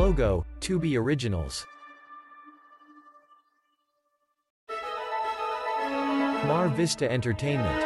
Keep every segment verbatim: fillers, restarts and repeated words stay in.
Logo, Tubi Originals. Mar Vista Entertainment.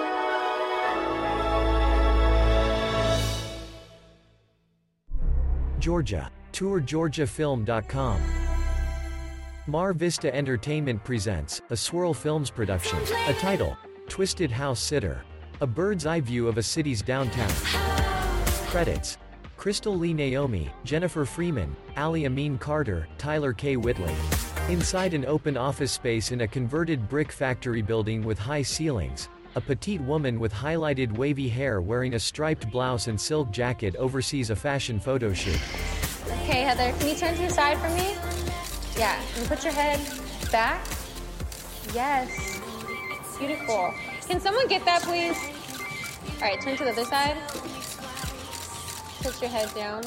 Georgia. Tour Georgia Film dot com. Mar Vista Entertainment presents a Swirl Films production. A title: Twisted House Sitter. A bird's eye view of a city's downtown. Credits: Crystal Lee Naomi, Jennifer Freeman, Ali Amin Carter, Tyler K. Whitley. Inside an open office space in a converted brick factory building with high ceilings, a petite woman with highlighted wavy hair wearing a striped blouse and silk jacket oversees a fashion photo shoot. Okay, Heather, can you turn to the side for me? Yeah, and put your head back. Yes. Beautiful. Can someone get that, please? All right, turn to the other side. Put your head down.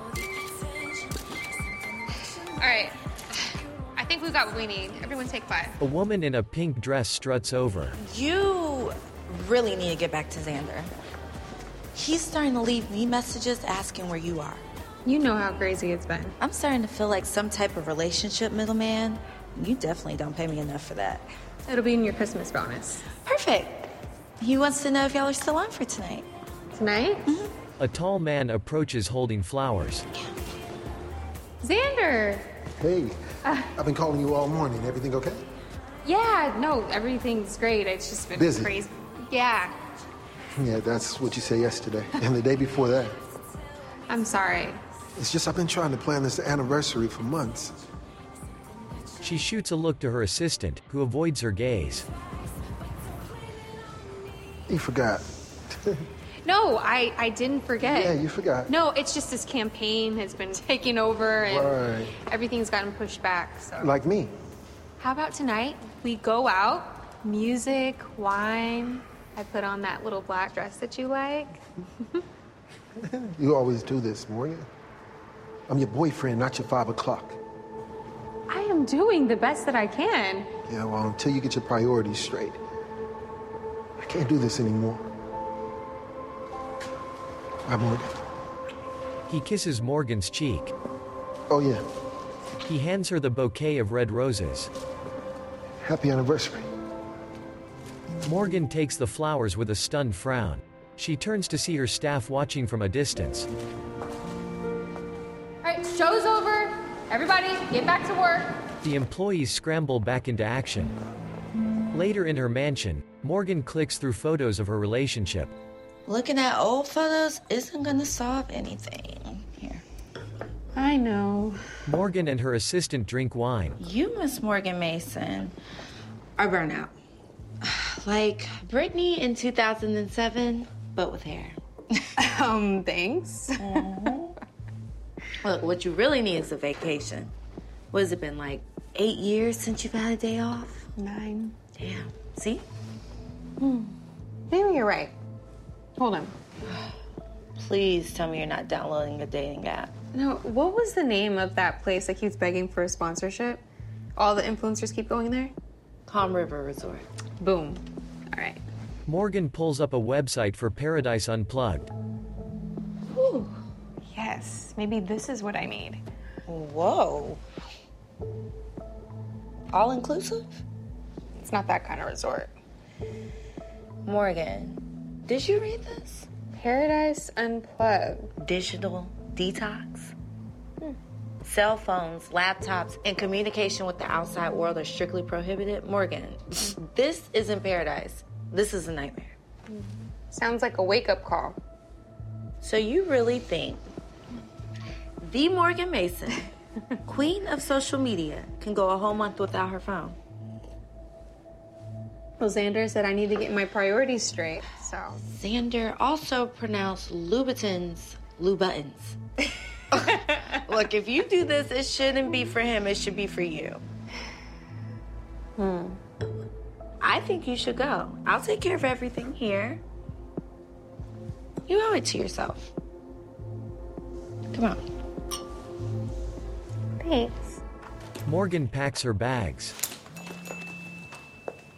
All right. I think we got what we need. Everyone take five. A woman in a pink dress struts over. You really need to get back to Xander. He's starting to leave me messages asking where you are. You know how crazy it's been. I'm starting to feel like some type of relationship middleman. You definitely don't pay me enough for that. It'll be in your Christmas bonus. Perfect. He wants to know if y'all are still on for tonight. Tonight? Mm-hmm. A tall man approaches holding flowers. Xander! Hey, uh, I've been calling you all morning. Everything okay? Yeah, no, everything's great. It's just been busy. Crazy. Yeah. Yeah, that's what you said yesterday. And the day before that. I'm sorry. It's just I've been trying to plan this anniversary for months. She shoots a look to her assistant, who avoids her gaze. You forgot. No, I, I didn't forget. Yeah, you forgot. No, it's just this campaign has been taking over and right. Everything's gotten pushed back. So. Like me. How about tonight? We go out, music, wine. I put on that little black dress that you like. You always do this, Morgan. I'm your boyfriend, not your five o'clock. I am doing the best that I can. Yeah, well, until you get your priorities straight. I can't do this anymore. Bye, Morgan. He kisses Morgan's cheek. Oh, yeah. He hands her the bouquet of red roses. Happy anniversary. Morgan takes the flowers with a stunned frown. She turns to see her staff watching from a distance. All right, show's over. Everybody, get back to work. The employees scramble back into action. Later in her mansion, Morgan clicks through photos of her relationship. Looking at old photos isn't gonna solve anything. Here. I know. Morgan and her assistant drink wine. You, Miss Morgan Mason, are burnout. Like Britney in two thousand seven, but with hair. um, thanks. Mm-hmm. Look, what you really need is a vacation. What has it been, like eight years since you've had a day off? Nine. Damn. See? Hmm. Maybe you're right. Hold on. Please tell me you're not downloading a dating app. No, what was the name of that place that keeps begging for a sponsorship? All the influencers keep going there? Calm River Resort. Boom. All right. Morgan pulls up a website for Paradise Unplugged. Whew. Yes, maybe this is what I need. Whoa. All inclusive? It's not that kind of resort. Morgan, did you read this? Paradise Unplugged. Digital detox? Hmm. Cell phones, laptops, and communication with the outside world are strictly prohibited. Morgan, this isn't paradise. This is a nightmare. Sounds like a wake-up call. So you really think the Morgan Mason, queen of social media, can go a whole month without her phone? Well, Xander said I need to get my priorities straight, so. Xander also pronounced Louboutins Louboutins. Look, if you do this, it shouldn't be for him, it should be for you. Hmm. I think you should go. I'll take care of everything here. You owe it to yourself. Come on. Thanks. Morgan packs her bags.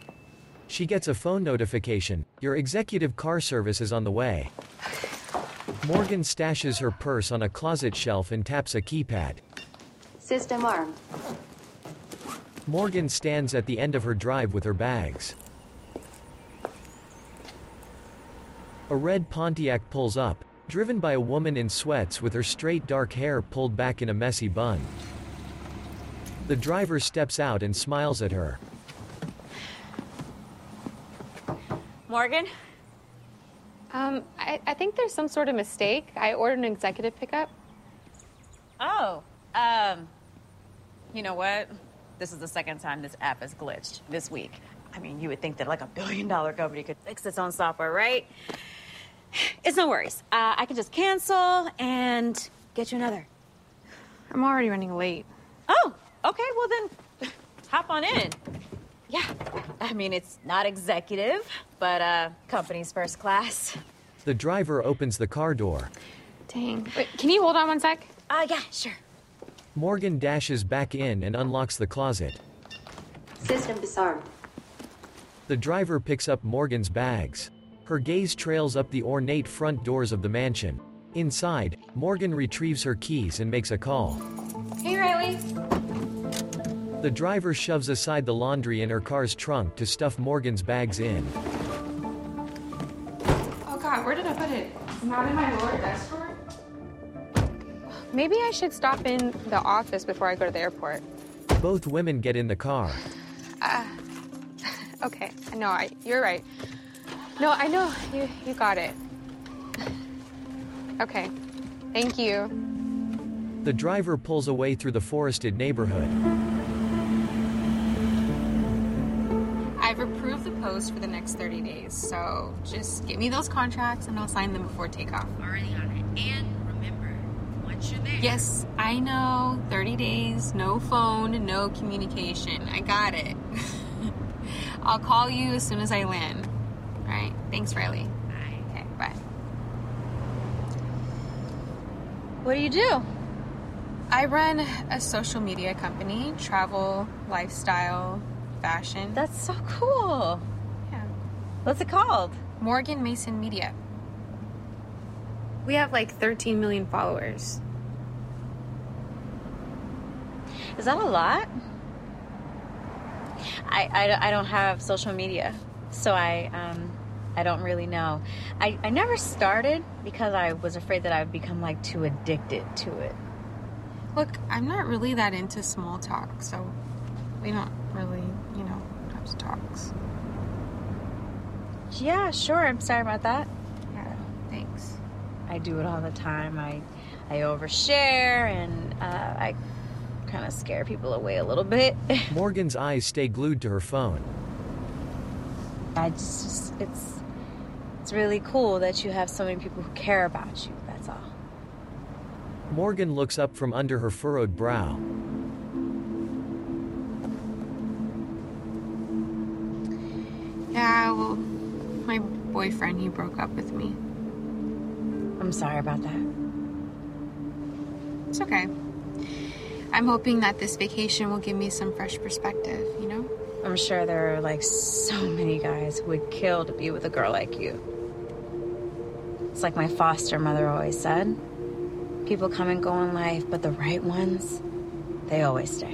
She gets a phone notification. Your executive car service is on the way. Morgan stashes her purse on a closet shelf and taps a keypad. System armed. Morgan stands at the end of her drive with her bags. A red Pontiac pulls up, driven by a woman in sweats with her straight dark hair pulled back in a messy bun. The driver steps out and smiles at her. Morgan? Um, I, I think there's some sort of mistake. I ordered an executive pickup. Oh, um, you know what? This is the second time this app has glitched this week. I mean, you would think that like a billion dollar company could fix its own software, right? It's no worries. Uh, I can just cancel and get you another. I'm already running late. Oh, okay, well then, hop on in. Yeah, I mean, it's not executive, but uh, company's first class. The driver opens the car door. Dang. Wait, can you hold on one sec? Uh, yeah, sure. Morgan dashes back in and unlocks the closet. System disarmed. The driver picks up Morgan's bags. Her gaze trails up the ornate front doors of the mansion. Inside, Morgan retrieves her keys and makes a call. Hey, Riley. The driver shoves aside the laundry in her car's trunk to stuff Morgan's bags in. Oh, God, where did I put it? Not in my lower desk drawer? Maybe I should stop in the office before I go to the airport. Both women get in the car. Uh, okay, no, I, you're right. No, I know, you, you got it. Okay, thank you. The driver pulls away through the forested neighborhood. I've approved the post for the next thirty days, so just get me those contracts and I'll sign them before takeoff. Already on it. And remember, once you're there. Yes, I know, thirty days, no phone, no communication. I got it. I'll call you as soon as I land. All right, thanks, Riley. Bye. Okay, bye. What do you do? I run a social media company, travel, lifestyle, fashion. That's so cool. Yeah. What's it called? Morgan Mason Media. We have like thirteen million followers. Is that a lot? I, I, I don't have social media, so I um I don't really know. I, I never started because I was afraid that I would become like too addicted to it. Look, I'm not really that into small talk, so we don't really, you know, have to talks. Yeah, sure. I'm sorry about that. Yeah, thanks. I do it all the time. I I overshare and uh, I kind of scare people away a little bit. Morgan's eyes stay glued to her phone. I just it's it's really cool that you have so many people who care about you. That's all. Morgan looks up from under her furrowed brow. Yeah, well, my boyfriend, he broke up with me. I'm sorry about that. It's okay. I'm hoping that this vacation will give me some fresh perspective, you know? I'm sure there are like so many guys who would kill to be with a girl like you. It's like my foster mother always said. People come and go in life, but the right ones, they always stay.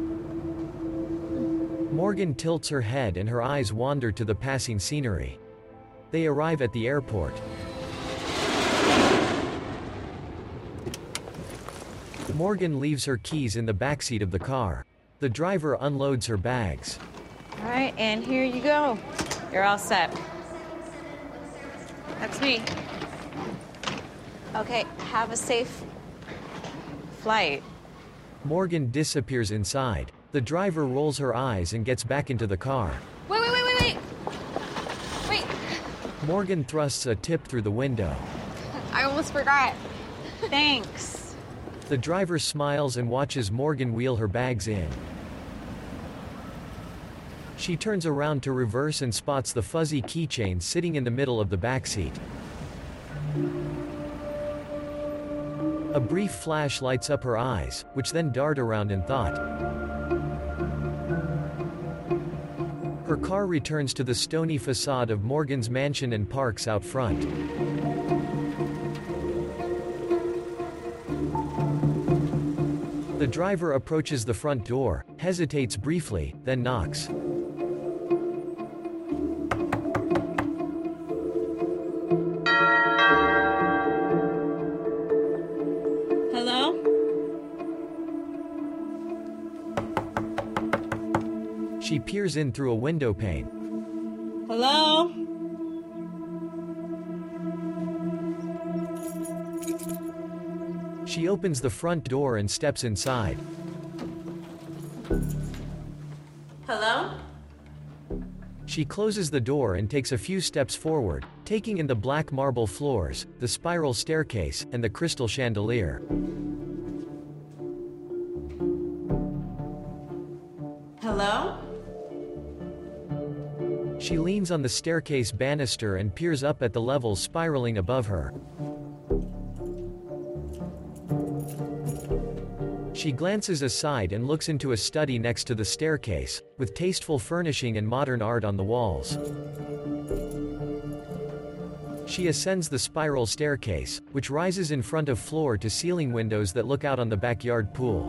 Morgan tilts her head and her eyes wander to the passing scenery. They arrive at the airport. Morgan leaves her keys in the backseat of the car. The driver unloads her bags. All right, and here you go. You're all set. That's me. Okay, have a safe flight. Morgan disappears inside. The driver rolls her eyes and gets back into the car. Wait, wait, wait, wait, wait! Wait, Morgan thrusts a tip through the window. I almost forgot. Thanks. The driver smiles and watches Morgan wheel her bags in. She turns around to reverse and spots the fuzzy keychain sitting in the middle of the backseat. A brief flash lights up her eyes, which then dart around in thought. Her car returns to the stony facade of Morgan's mansion and parks out front. The driver approaches the front door, hesitates briefly, then knocks. Hello? She peers in through a window pane. Hello? She opens the front door and steps inside. Hello? She closes the door and takes a few steps forward, taking in the black marble floors, the spiral staircase, and the crystal chandelier. Hello? She leans on the staircase banister and peers up at the levels spiraling above her. She glances aside and looks into a study next to the staircase, with tasteful furnishing and modern art on the walls. She ascends the spiral staircase, which rises in front of floor-to-ceiling windows that look out on the backyard pool.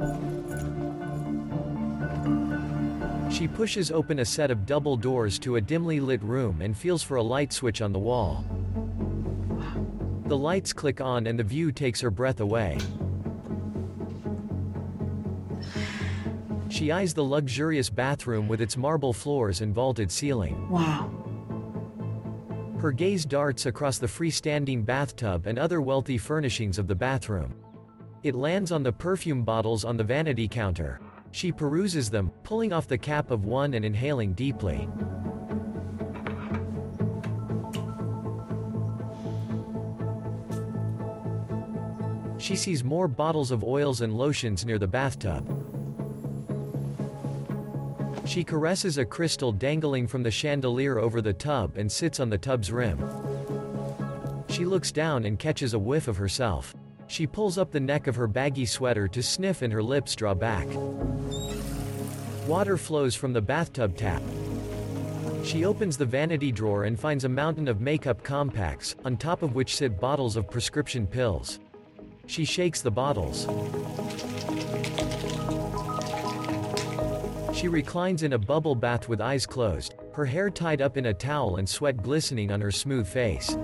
She pushes open a set of double doors to a dimly lit room and feels for a light switch on the wall. The lights click on and the view takes her breath away. She eyes the luxurious bathroom with its marble floors and vaulted ceiling. Wow. Her gaze darts across the freestanding bathtub and other wealthy furnishings of the bathroom. It lands on the perfume bottles on the vanity counter. She peruses them, pulling off the cap of one and inhaling deeply. She sees more bottles of oils and lotions near the bathtub. She caresses a crystal dangling from the chandelier over the tub and sits on the tub's rim. She looks down and catches a whiff of herself. She pulls up the neck of her baggy sweater to sniff and her lips draw back. Water flows from the bathtub tap. She opens the vanity drawer and finds a mountain of makeup compacts, on top of which sit bottles of prescription pills. She shakes the bottles. She reclines in a bubble bath with eyes closed, her hair tied up in a towel and sweat glistening on her smooth face.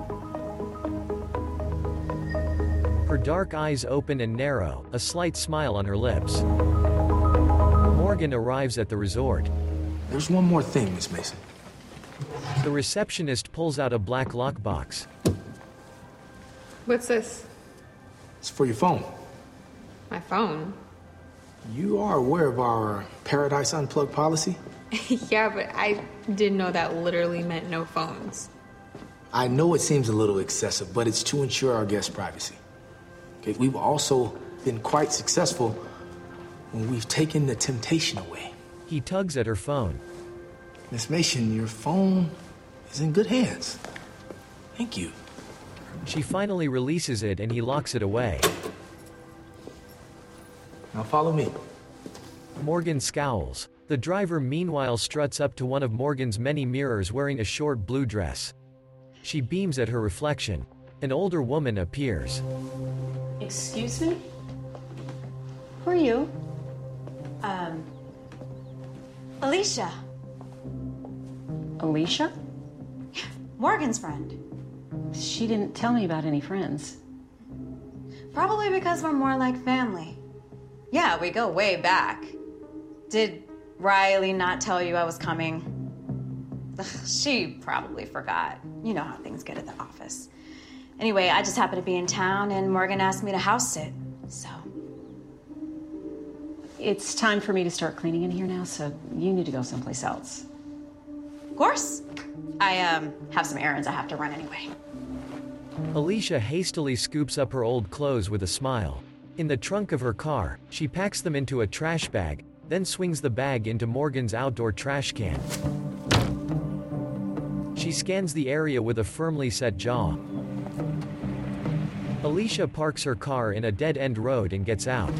Her dark eyes open and narrow, a slight smile on her lips. Morgan arrives at the resort. There's one more thing, Miss Mason. The receptionist pulls out a black lockbox. What's this? It's for your phone. My phone? You are aware of our Paradise Unplugged policy? Yeah, but I didn't know that literally meant no phones. I know it seems a little excessive, but it's to ensure our guests' privacy. Okay, we've also been quite successful when we've taken the temptation away. He tugs at her phone. Miss Mason, your phone is in good hands. Thank you. She finally releases it and he locks it away. Now follow me. Morgan scowls. The driver meanwhile struts up to one of Morgan's many mirrors wearing a short blue dress. She beams at her reflection. An older woman appears. Excuse me? Who are you? Um, Alicia. Alicia? Morgan's friend. She didn't tell me about any friends. Probably because we're more like family. Yeah, we go way back. Did Riley not tell you I was coming? Ugh, she probably forgot. You know how things get at the office. Anyway, I just happened to be in town and Morgan asked me to house sit, so. It's time for me to start cleaning in here now, so you need to go someplace else. Of course. I, um, have some errands I have to run anyway. Alicia hastily scoops up her old clothes with a smile. In the trunk of her car, she packs them into a trash bag, then swings the bag into Morgan's outdoor trash can. She scans the area with a firmly set jaw. Alicia parks her car in a dead-end road and gets out.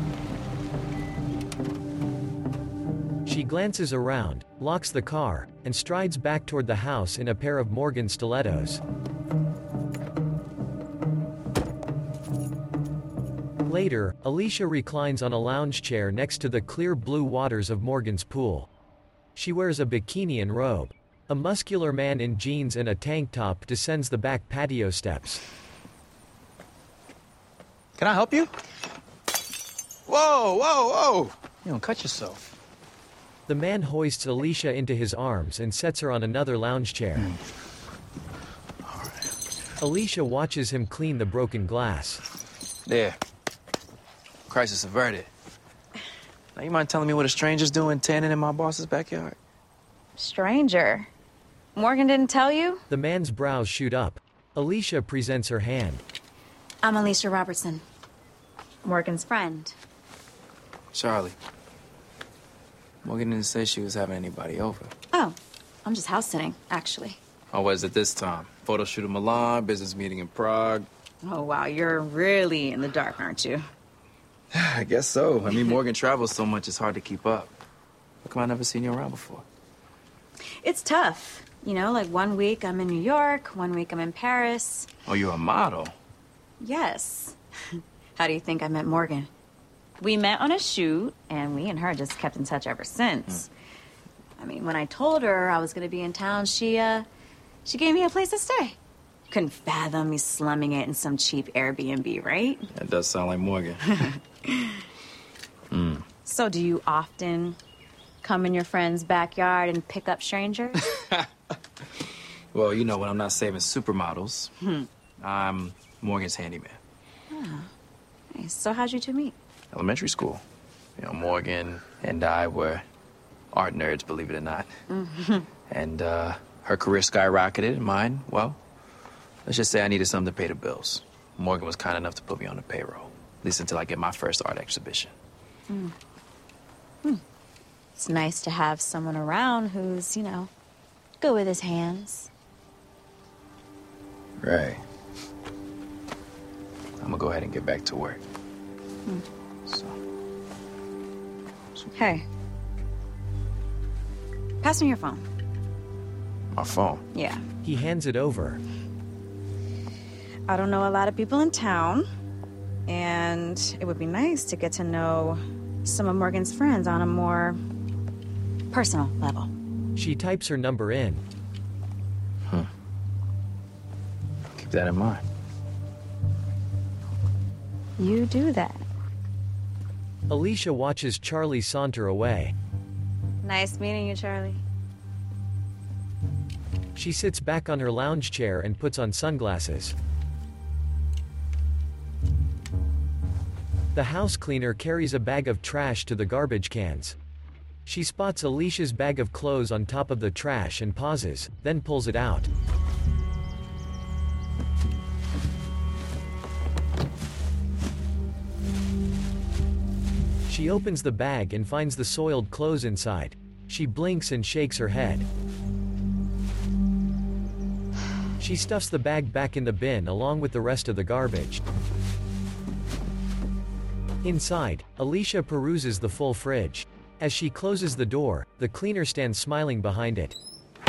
She glances around, locks the car, and strides back toward the house in a pair of Morgan stilettos. Later, Alicia reclines on a lounge chair next to the clear blue waters of Morgan's pool. She wears a bikini and robe. A muscular man in jeans and a tank top descends the back patio steps. Can I help you? Whoa, whoa, whoa! You don't cut yourself. The man hoists Alicia into his arms and sets her on another lounge chair. Mm. All right. Alicia watches him clean the broken glass. There. Crisis averted. Now, you mind telling me what a stranger's doing tanning in my boss's backyard? Stranger? Morgan didn't tell you? The man's brows shoot up. Alicia presents her hand. I'm Alicia Robertson. Morgan's friend. Charlie. Morgan didn't say she was having anybody over. Oh, I'm just house sitting, actually. How was it this time? Photo shoot in Milan, business meeting in Prague. Oh, wow, you're really in the dark, aren't you? I guess so. I mean, Morgan travels so much, it's hard to keep up. How come I never seen you around before? It's tough. You know, like one week I'm in New York, one week I'm in Paris. Oh, you're a model? Yes. How do you think I met Morgan? We met on a shoot, and we and her just kept in touch ever since. Mm. I mean, when I told her I was going to be in town, she, uh, she gave me a place to stay. Couldn't fathom me slumming it in some cheap Airbnb, right? That does sound like Morgan. mm. So do you often come in your friend's backyard and pick up strangers? Well, you know, when I'm not saving supermodels, hmm. I'm Morgan's handyman. Oh. Nice. So how'd you two meet? Elementary school. You know, Morgan and I were art nerds, believe it or not. Mm-hmm. And uh, her career skyrocketed, and mine, well, let's just say I needed something to pay the bills. Morgan was kind enough to put me on the payroll, at least until I get my first art exhibition. Mm. Hmm. It's nice to have someone around who's, you know, good with his hands. Right. I'm gonna go ahead and get back to work. Hmm. So. so. Hey. Pass me your phone. My phone? Yeah. He hands it over. I don't know a lot of people in town, and it would be nice to get to know some of Morgan's friends on a more personal level. She types her number in. Huh. Keep that in mind. You do that. Alicia watches Charlie saunter away. Nice meeting you, Charlie. She sits back on her lounge chair and puts on sunglasses. The house cleaner carries a bag of trash to the garbage cans. She spots Alicia's bag of clothes on top of the trash and pauses, then pulls it out. She opens the bag and finds the soiled clothes inside. She blinks and shakes her head. She stuffs the bag back in the bin along with the rest of the garbage. Inside, Alicia peruses the full fridge. As she closes the door, the cleaner stands smiling behind it.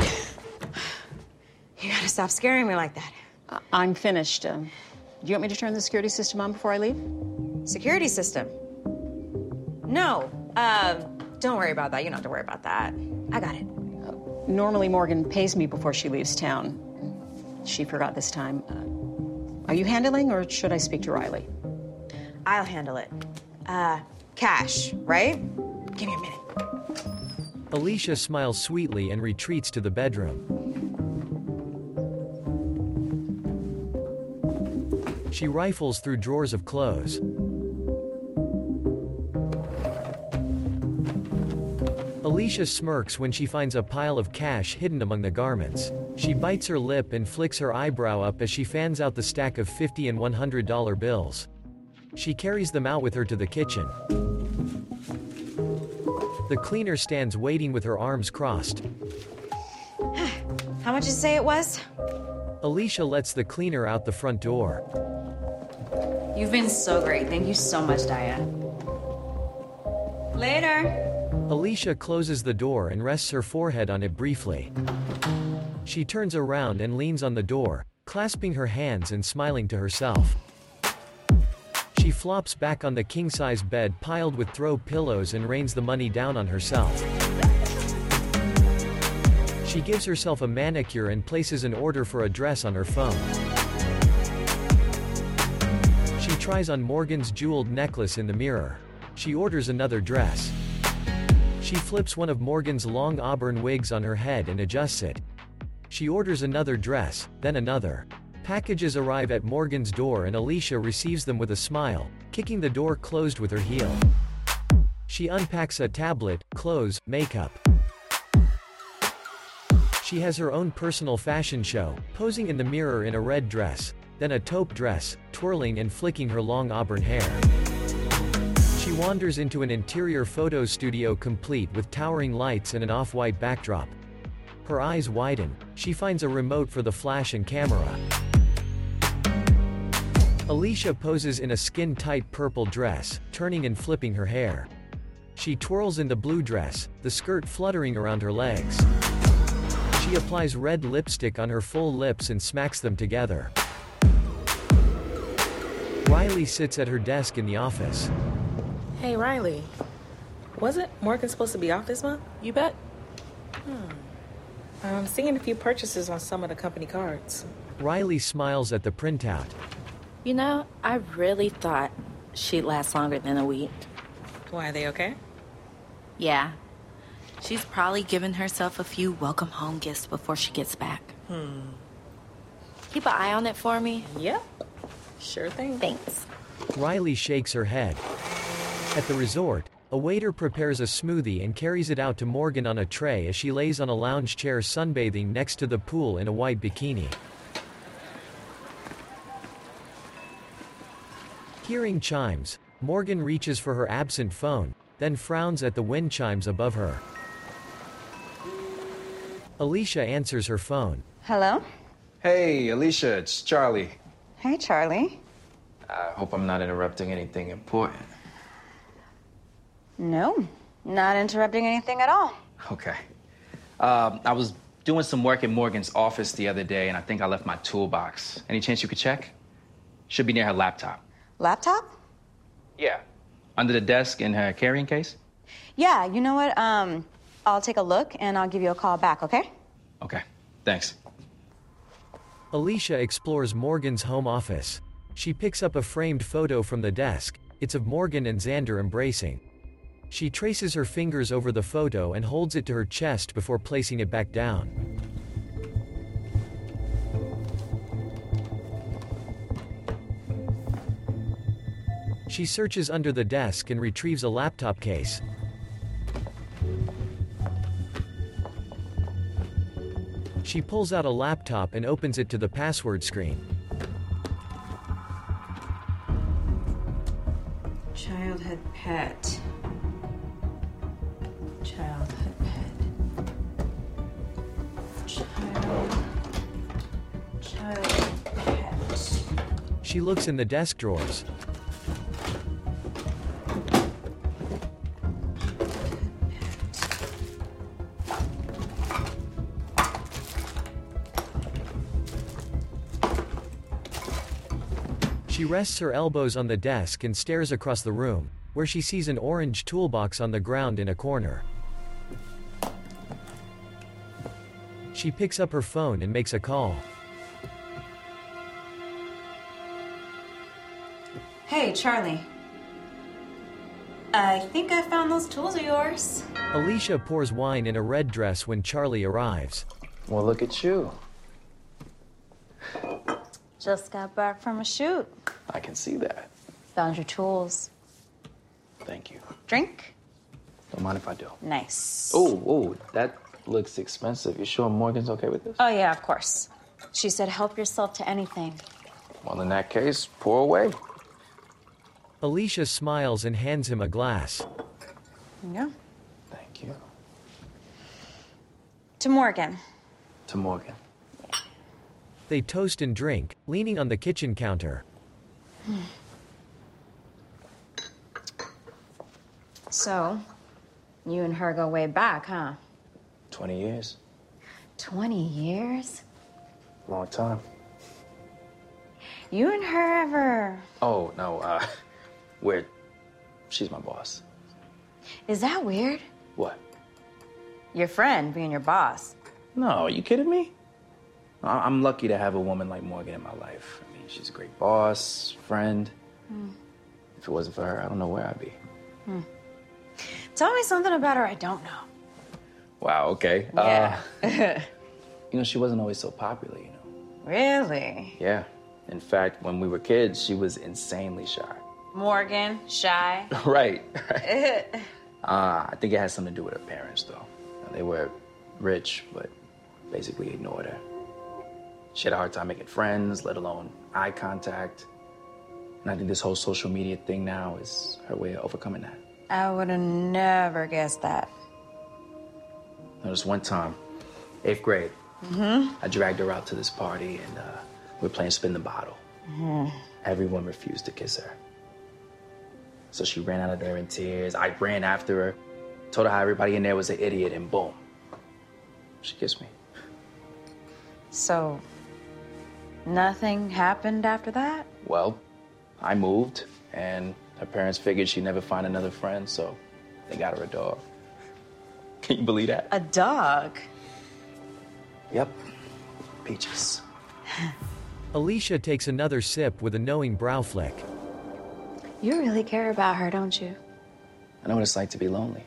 You gotta stop scaring me like that. Uh, I'm finished. Um, do you want me to turn the security system on before I leave? Security system? No. Uh, don't worry about that. You don't have to worry about that. I got it. Uh, normally, Morgan pays me before she leaves town. She forgot this time. Uh, are you handling, or should I speak to Riley? I'll handle it. Uh, cash, right? Give me a minute. Alicia smiles sweetly and retreats to the bedroom. She rifles through drawers of clothes. Alicia smirks when she finds a pile of cash hidden among the garments. She bites her lip and flicks her eyebrow up as she fans out the stack of fifty and one hundred dollar bills. She carries them out with her to the kitchen. The cleaner stands waiting with her arms crossed. How much did you say it was? Alicia lets the cleaner out the front door. You've been so great. Thank you so much, Daya. Later. Alicia closes the door and rests her forehead on it briefly. She turns around and leans on the door, clasping her hands and smiling to herself. She She flops back on the king-size bed piled with throw pillows and rains the money down on herself. She gives herself a manicure and places an order for a dress on her phone. She tries on Morgan's jeweled necklace in the mirror. She orders another dress. She flips one of Morgan's long auburn wigs on her head and adjusts it. She orders another dress, then another. Packages arrive at Morgan's door and Alicia receives them with a smile, kicking the door closed with her heel. She unpacks a tablet, clothes, makeup. She has her own personal fashion show, posing in the mirror in a red dress, then a taupe dress, twirling and flicking her long auburn hair. She wanders into an interior photo studio complete with towering lights and an off-white backdrop. Her eyes widen. She finds a remote for the flash and camera. Alicia poses in a skin-tight purple dress, turning and flipping her hair. She twirls in the blue dress, the skirt fluttering around her legs. She applies red lipstick on her full lips and smacks them together. Riley sits at her desk in the office. Hey, Riley. Wasn't Morgan supposed to be off this month? You bet. Hmm. I'm seeing a few purchases on some of the company cards. Riley smiles at the printout. You know, I really thought she'd last longer than a week. Why, are they okay? Yeah. She's probably given herself a few welcome home gifts before she gets back. Hmm. Keep an eye on it for me. Yep. Sure thing. Thanks. Riley shakes her head. At the resort, a waiter prepares a smoothie and carries it out to Morgan on a tray as she lays on a lounge chair sunbathing next to the pool in a white bikini. Hearing chimes, Morgan reaches for her absent phone, then frowns at the wind chimes above her. Alicia answers her phone. Hello? Hey, Alicia, it's Charlie. Hey, Charlie. I hope I'm not interrupting anything important. No, not interrupting anything at all. Okay. Um, I was doing some work in Morgan's office the other day, and I think I left my toolbox. Any chance you could check? Should be near her laptop. Laptop? Yeah. Under the desk in her carrying case? Yeah, you know what? Um, I'll take a look and I'll give you a call back, okay? Okay, thanks. Alicia explores Morgan's home office. She picks up a framed photo from the desk. It's of Morgan and Xander embracing. She traces her fingers over the photo and holds it to her chest before placing it back down. She searches under the desk and retrieves a laptop case. She pulls out a laptop and opens it to the password screen. Childhood pet. Childhood pet. Child. Childhood pet. She looks in the desk drawers. She rests her elbows on the desk and stares across the room, where she sees an orange toolbox on the ground in a corner. She picks up her phone and makes a call. Hey, Charlie. I think I found those tools of yours. Alicia pours wine in a red dress when Charlie arrives. Well, look at you. Just got back from a shoot. I can see that. Found your tools. Thank you. Drink? Don't mind if I do. Nice. Oh, oh, that looks expensive. You sure Morgan's okay with this? Oh, yeah, of course. She said help yourself to anything. Well, in that case, pour away. Alicia smiles and hands him a glass. Yeah. Thank you. To Morgan. To Morgan. They toast and drink, leaning on the kitchen counter. So, you and her go way back, huh? Twenty years. Twenty years? Long time. You and her ever... Oh, no, uh, where she's my boss. Is that weird? What? Your friend being your boss. No, are you kidding me? I- I'm lucky to have a woman like Morgan in my life. I mean, she's a great boss, friend. Hmm. If it wasn't for her, I don't know where I'd be. Hmm. Tell me something about her I don't know. Wow, okay. Yeah. Uh, you know, she wasn't always so popular, you know. Really? Yeah. In fact, when we were kids, she was insanely shy. Morgan, shy. Right. right. Uh, I think it has something to do with her parents, though. They were rich, but basically ignored her. She had a hard time making friends, let alone eye contact. And I think this whole social media thing now is her way of overcoming that. I would have never guessed that. There was one time, eighth grade, Mm-hmm. I dragged her out to this party, and uh, we were playing spin the bottle. Mm-hmm. Everyone refused to kiss her. So she ran out of there in tears. I ran after her, told her how everybody in there was an idiot, and boom, she kissed me. So, nothing happened after that? Well, I moved, and her parents figured she'd never find another friend, so they got her a dog. Can you believe that? A dog? Yep, Peaches. Alicia takes another sip with a knowing brow flick. You really care about her, don't you? I know what it's like to be lonely.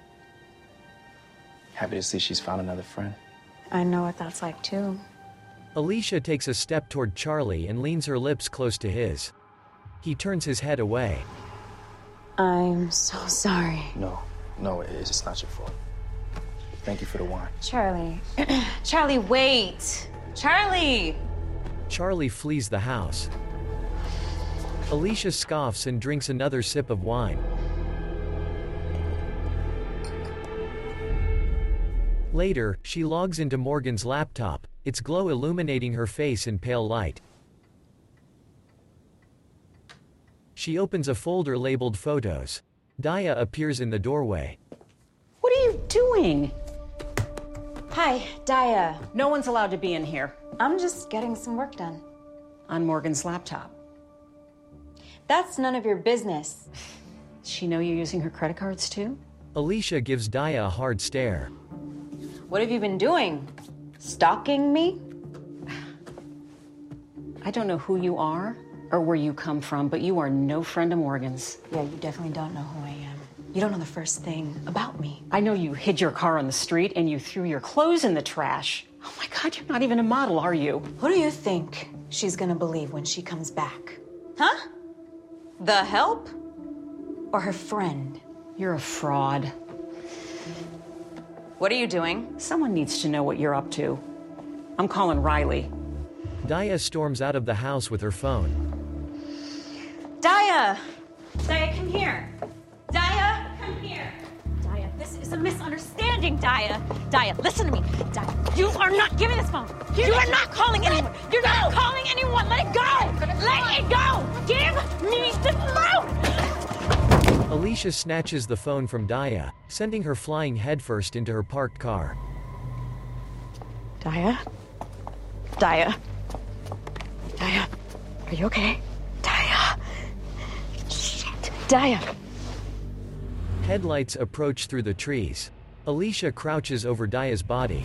Happy to see she's found another friend. I know what that's like, too. Alicia takes a step toward Charlie and leans her lips close to his. He turns his head away. I'm so sorry. No, no, it's it's not your fault. Thank you for the wine. Charlie. Charlie, wait. Charlie! Charlie flees the house. Alicia scoffs and drinks another sip of wine. Later, she logs into Morgan's laptop, its glow illuminating her face in pale light. She opens a folder labeled Photos. Daya appears in the doorway. What are you doing? Hi, Daya. No one's allowed to be in here. I'm just getting some work done. On Morgan's laptop. That's none of your business. Does she know you're using her credit cards too? Alicia gives Daya a hard stare. What have you been doing? Stalking me? I don't know who you are or where you come from, but you are no friend of Morgan's. Yeah, you definitely don't know who I am. You don't know the first thing about me. I know you hid your car on the street and you threw your clothes in the trash. Oh my God, you're not even a model, are you? Who do you think she's gonna believe when she comes back? Huh? The help? Or her friend? You're a fraud. What are you doing? Someone needs to know what you're up to. I'm calling Riley. Daya storms out of the house with her phone. Daya! Daya, come here. Daya, come here. Daya, this is a misunderstanding, Daya. Daya, listen to me. Daya, you are not giving this phone. You, you are not calling anyone. You're not calling anyone. Let it go. Let it go. Give me the phone. Alicia snatches the phone from Daya, sending her flying headfirst into her parked car. Daya? Daya? Daya? Are you okay? Daya? Shit. Daya. Headlights approach through the trees. Alicia crouches over Daya's body.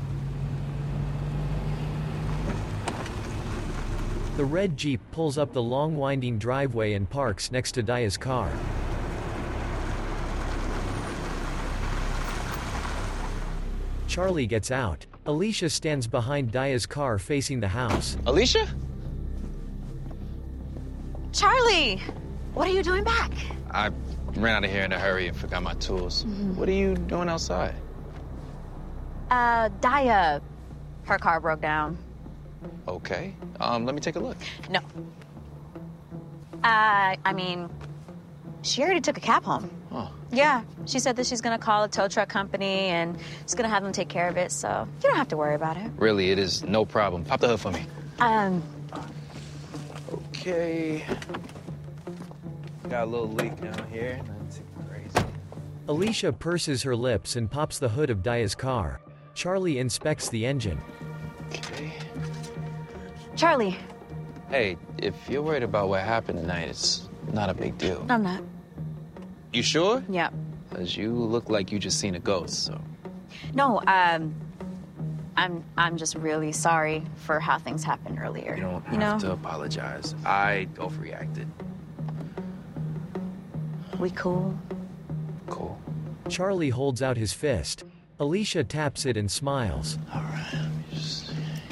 The red Jeep pulls up the long winding driveway and parks next to Daya's car. Charlie gets out. Alicia stands behind Daya's car facing the house. Alicia? Charlie! What are you doing back? I ran out of here in a hurry and forgot my tools. Mm-hmm. What are you doing outside? Uh, Daya. Her car broke down. Okay. Um, let me take a look. No. Uh, I mean, she already took a cab home. Oh. Yeah, she said that she's gonna call a tow truck company and she's gonna have them take care of it, so you don't have to worry about it. Really, it is no problem. Pop the hood for me. Um. Okay. Got a little leak down here. Nothing too crazy. Alicia purses her lips and pops the hood of Daya's car. Charlie inspects the engine. Okay. Charlie. Hey, if you're worried about what happened tonight, it's Not a big deal. I'm not. You sure? Yeah. Because you look like you just seen a ghost, so. No, um, I'm I'm just really sorry for how things happened earlier. You don't have you know? to apologize. I overreacted. We cool? Cool. Charlie holds out his fist. Alicia taps it and smiles. All right, let me just...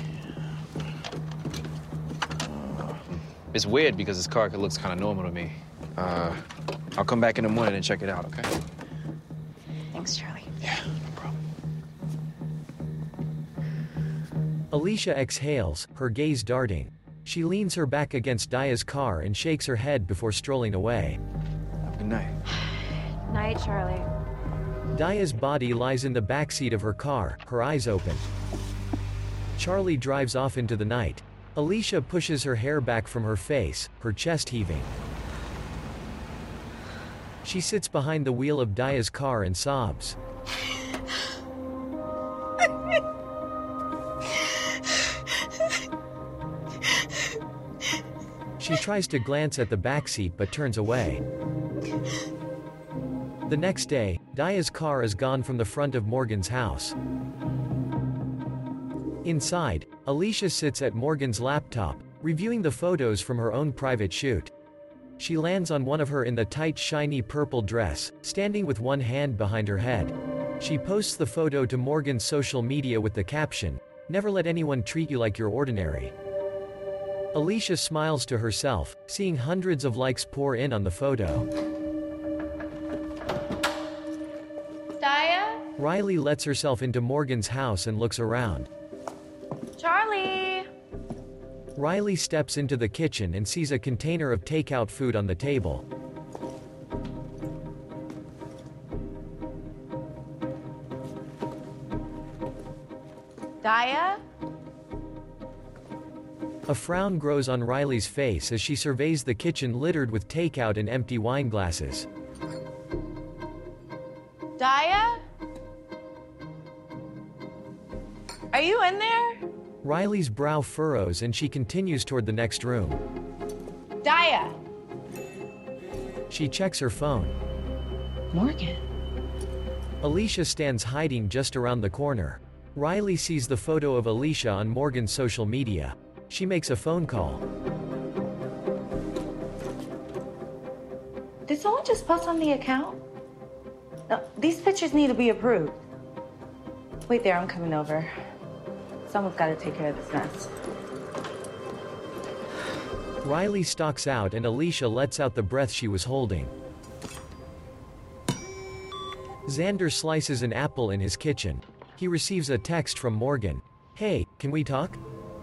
It's weird because this car looks kind of normal to me. Uh, I'll come back in the morning and check it out, okay? Thanks, Charlie. Yeah, no problem. Alicia exhales, her gaze darting. She leans her back against Daya's car and shakes her head before strolling away. Good night. Night, Charlie. Daya's body lies in the backseat of her car, her eyes open. Charlie drives off into the night. Alicia pushes her hair back from her face, her chest heaving. She sits behind the wheel of Daya's car and sobs. She tries to glance at the backseat but turns away. The next day, Daya's car is gone from the front of Morgan's house. Inside, Alicia sits at Morgan's laptop, reviewing the photos from her own private shoot. She lands on one of her in the tight shiny purple dress, standing with one hand behind her head. She posts the photo to Morgan's social media with the caption, "Never let anyone treat you like you're ordinary." Alicia smiles to herself, seeing hundreds of likes pour in on the photo. Daya? Riley lets herself into Morgan's house and looks around. Charlie? Riley steps into the kitchen and sees a container of takeout food on the table. Daya? A frown grows on Riley's face as she surveys the kitchen littered with takeout and empty wine glasses. Daya? Are you in there? Riley's brow furrows and she continues toward the next room. Daya! She checks her phone. Morgan. Alicia stands hiding just around the corner. Riley sees the photo of Alicia on Morgan's social media. She makes a phone call. Did someone just post on the account? No, these pictures need to be approved. Wait there, I'm coming over. Someone's got to take care of this mess. Riley stalks out and Alicia lets out the breath she was holding. Xander slices an apple in his kitchen. He receives a text from Morgan. "Hey, can we talk?"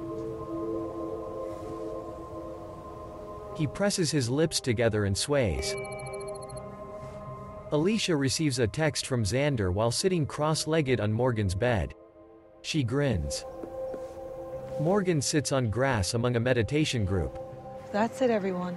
He presses his lips together and sways. Alicia receives a text from Xander while sitting cross-legged on Morgan's bed. She grins. Morgan sits on grass among a meditation group. That's it, everyone.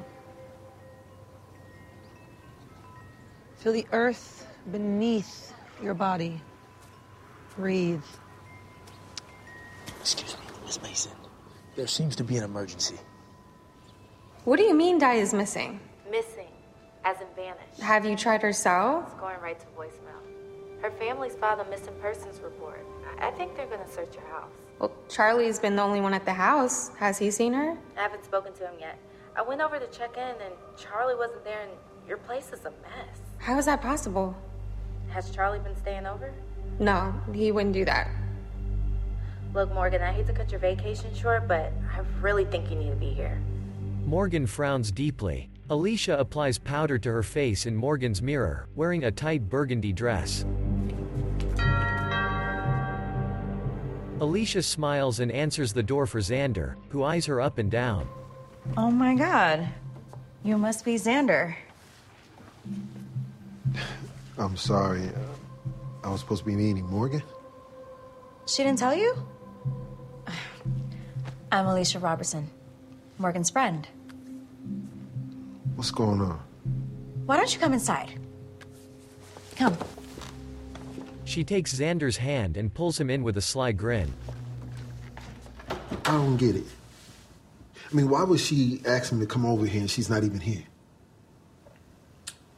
Feel the earth beneath your body. Breathe. Excuse me, Miss Mason. There seems to be an emergency. What do you mean Daya is missing? Missing, as in vanished. Have you tried her cell? It's going right to voicemail. Her family's filed a missing persons report. I I think they're gonna search your house. Well, Charlie's been the only one at the house. Has he seen her? I haven't spoken to him yet. I went over to check in and Charlie wasn't there and your place is a mess. How is that possible? Has Charlie been staying over? No, he wouldn't do that. Look, Morgan, I hate to cut your vacation short, but I really think you need to be here. Morgan frowns deeply. Alicia applies powder to her face in Morgan's mirror, wearing a tight burgundy dress. Alicia smiles and answers the door for Xander, who eyes her up and down. Oh my god. You must be Xander. I'm sorry. I was supposed to be meeting Morgan. She didn't tell you? I'm Alicia Robertson, Morgan's friend. What's going on? Why don't you come inside? Come. She takes Xander's hand and pulls him in with a sly grin. I don't get it. I mean, why would she ask me to come over here and she's not even here?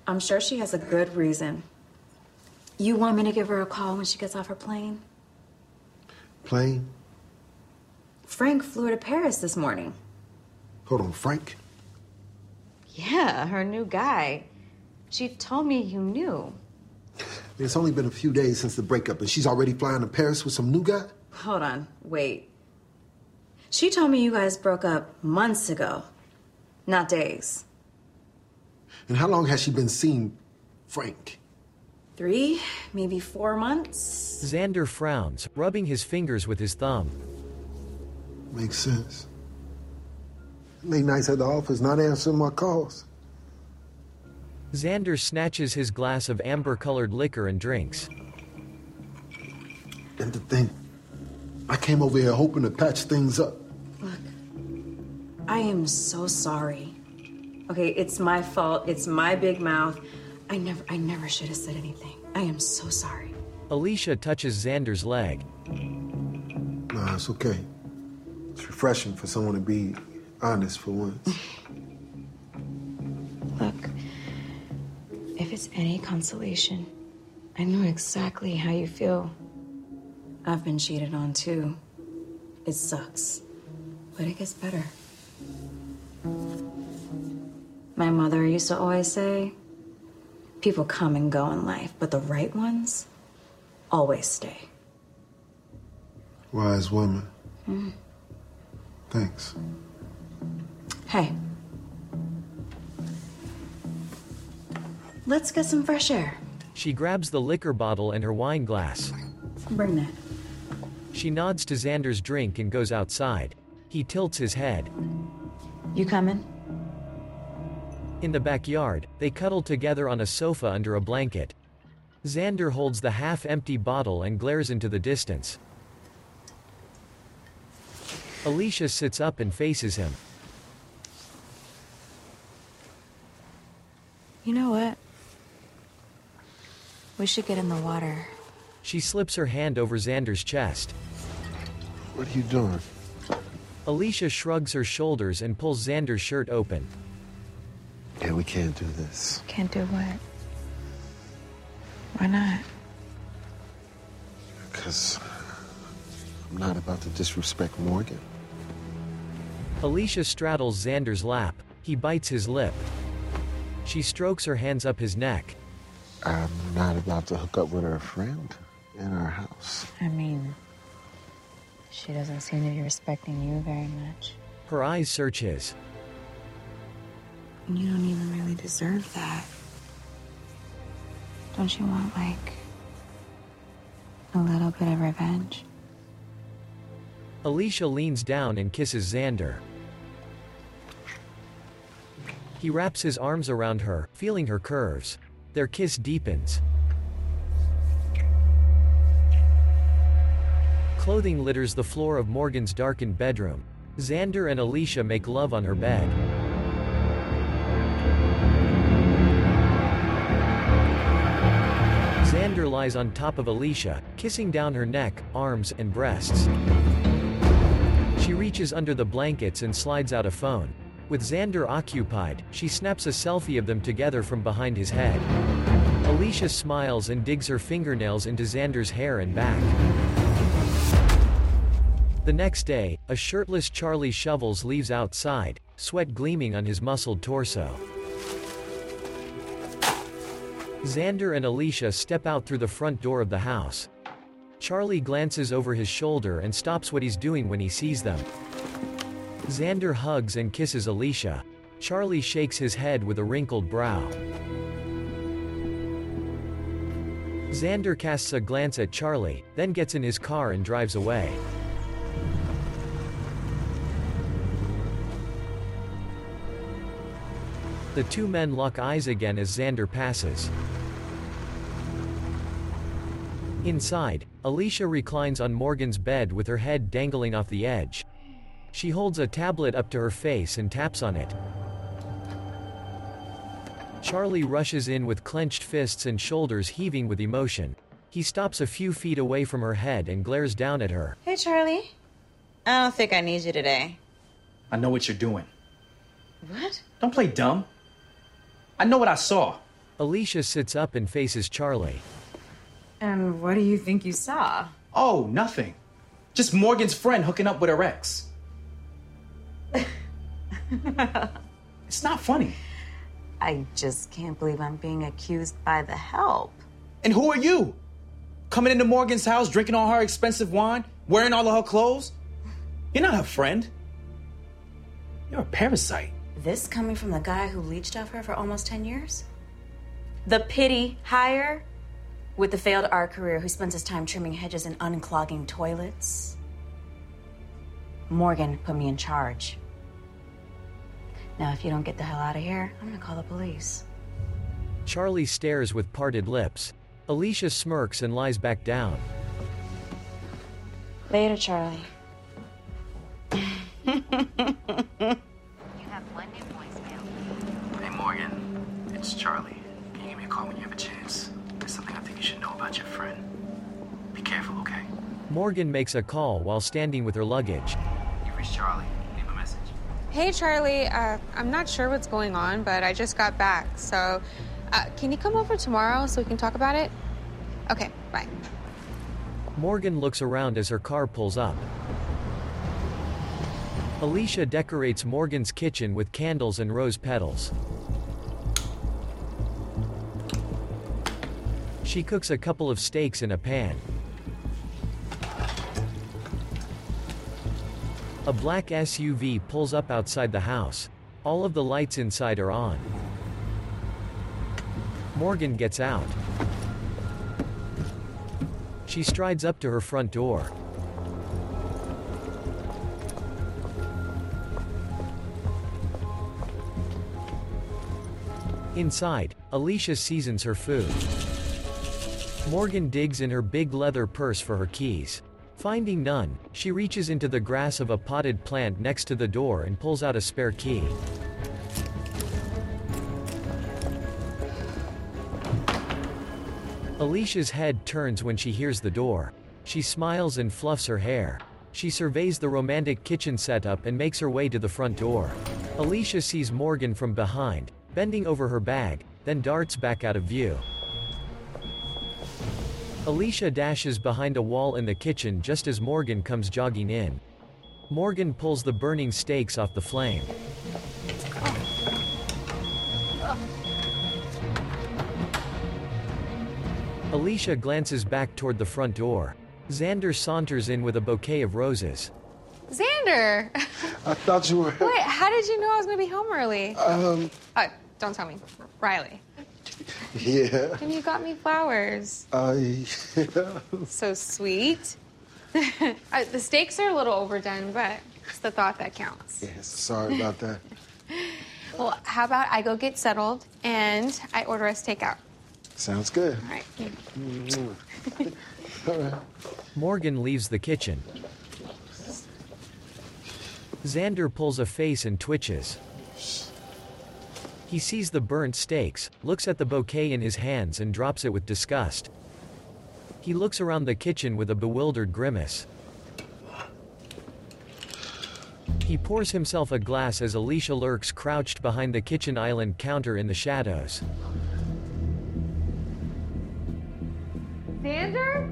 I'm sure she has a good reason. You want me to give her a call when she gets off her plane? Plane? Frank flew to Paris this morning. Hold on, Frank? Yeah, her new guy. She told me you knew. It's only been a few days since the breakup, and she's already flying to Paris with some new guy? Hold on, wait. She told me you guys broke up months ago, not days. And how long has she been seeing Frank? Three, maybe four months. Xander frowns, rubbing his fingers with his thumb. Makes sense. Late nights at the office, not answering my calls. Xander snatches his glass of amber-colored liquor and drinks. And to think, I came over here hoping to patch things up. Look, I am so sorry. Okay, it's my fault. It's my big mouth. I never, I never should have said anything. I am so sorry. Alicia touches Xander's leg. Nah, it's okay. It's refreshing for someone to be honest for once. Look, if it's any consolation, I know exactly how you feel. I've been cheated on too. It sucks, but it gets better. My mother used to always say, people come and go in life, but the right ones always stay. Wise woman. Mm. Thanks. Hey. Let's get some fresh air. She grabs the liquor bottle and her wine glass. Bring that. She nods to Xander's drink and goes outside. He tilts his head. You coming? In the backyard, they cuddle together on a sofa under a blanket. Xander holds the half-empty bottle and glares into the distance. Alicia sits up and faces him. You know what? We should get in the water. She slips her hand over Xander's chest. What are you doing? Alicia shrugs her shoulders and pulls Xander's shirt open. Yeah, we can't do this. Can't do what? Why not? Because I'm not about to disrespect Morgan. Alicia straddles Xander's lap. He bites his lip. She strokes her hands up his neck. I'm not about to hook up with her friend in our house. I mean, she doesn't seem to be respecting you very much. Her eyes search his. You don't even really deserve that. Don't you want, like, a little bit of revenge? Alicia leans down and kisses Xander. He wraps his arms around her, feeling her curves. Their kiss deepens. Clothing litters the floor of Morgan's darkened bedroom. Xander and Alicia make love on her bed. Xander lies on top of Alicia, kissing down her neck, arms, and breasts. She reaches under the blankets and slides out a phone. With Xander occupied, she snaps a selfie of them together from behind his head. Alicia smiles and digs her fingernails into Xander's hair and back. The next day, a shirtless Charlie Shovels leaves outside, sweat gleaming on his muscled torso. Xander and Alicia step out through the front door of the house. Charlie glances over his shoulder and stops what he's doing when he sees them. Xander hugs and kisses Alicia. Charlie shakes his head with a wrinkled brow. Xander casts a glance at Charlie, then gets in his car and drives away. The two men lock eyes again as Xander passes. Inside, Alicia reclines on Morgan's bed with her head dangling off the edge. She holds a tablet up to her face and taps on it. Charlie rushes in with clenched fists and shoulders heaving with emotion. He stops a few feet away from her head and glares down at her. Hey, Charlie. I don't think I need you today. I know what you're doing. What? Don't play dumb. I know what I saw. Alicia sits up and faces Charlie. And what do you think you saw? Oh, nothing. Just Morgan's friend hooking up with her ex. It's not funny. I just can't believe I'm being accused by the help. And who are you? Coming into Morgan's house, drinking all her expensive wine, wearing all of her clothes? You're not her friend. You're a parasite. This coming from the guy who leeched off her for almost ten years? The pity hire with the failed art career who spends his time trimming hedges and unclogging toilets? Morgan put me in charge. Now, if you don't get the hell out of here, I'm gonna call the police. Charlie stares with parted lips. Alicia smirks and lies back down. Later, Charlie. You have one new voicemail. Hey, Morgan. It's Charlie. Can you give me a call when you have a chance? There's something I think you should know about your friend. Be careful, okay? Morgan makes a call while standing with her luggage. You reached Charlie. Leave a message. Hey, Charlie. Uh, I'm not sure what's going on, but I just got back. So, uh, can you come over tomorrow so we can talk about it? Okay, bye. Morgan looks around as her car pulls up. Alicia decorates Morgan's kitchen with candles and rose petals. She cooks a couple of steaks in a pan. A black S U V pulls up outside the house. All of the lights inside are on. Morgan gets out. She strides up to her front door. Inside, Alicia seasons her food. Morgan digs in her big leather purse for her keys. Finding none, she reaches into the grass of a potted plant next to the door and pulls out a spare key. Alicia's head turns when she hears the door. She smiles and fluffs her hair. She surveys the romantic kitchen setup and makes her way to the front door. Alicia sees Morgan from behind, bending over her bag, then darts back out of view. Alicia dashes behind a wall in the kitchen just as Morgan comes jogging in. Morgan pulls the burning steaks off the flame. Alicia glances back toward the front door. Xander saunters in with a bouquet of roses. Xander! I thought you were... Wait, how did you know I was going to be home early? Um... Uh, don't tell me. Riley. Yeah. And you got me flowers. Uh, yeah. So sweet. uh, the steaks are a little overdone, but it's the thought that counts. Yes, sorry about that. Well, how about I go get settled and I order us takeout? Sounds good. All right. Mm-hmm. All right. Morgan leaves the kitchen. Xander pulls a face and twitches. He sees the burnt steaks, looks at the bouquet in his hands and drops it with disgust. He looks around the kitchen with a bewildered grimace. He pours himself a glass as Alicia lurks crouched behind the kitchen island counter in the shadows. Xander?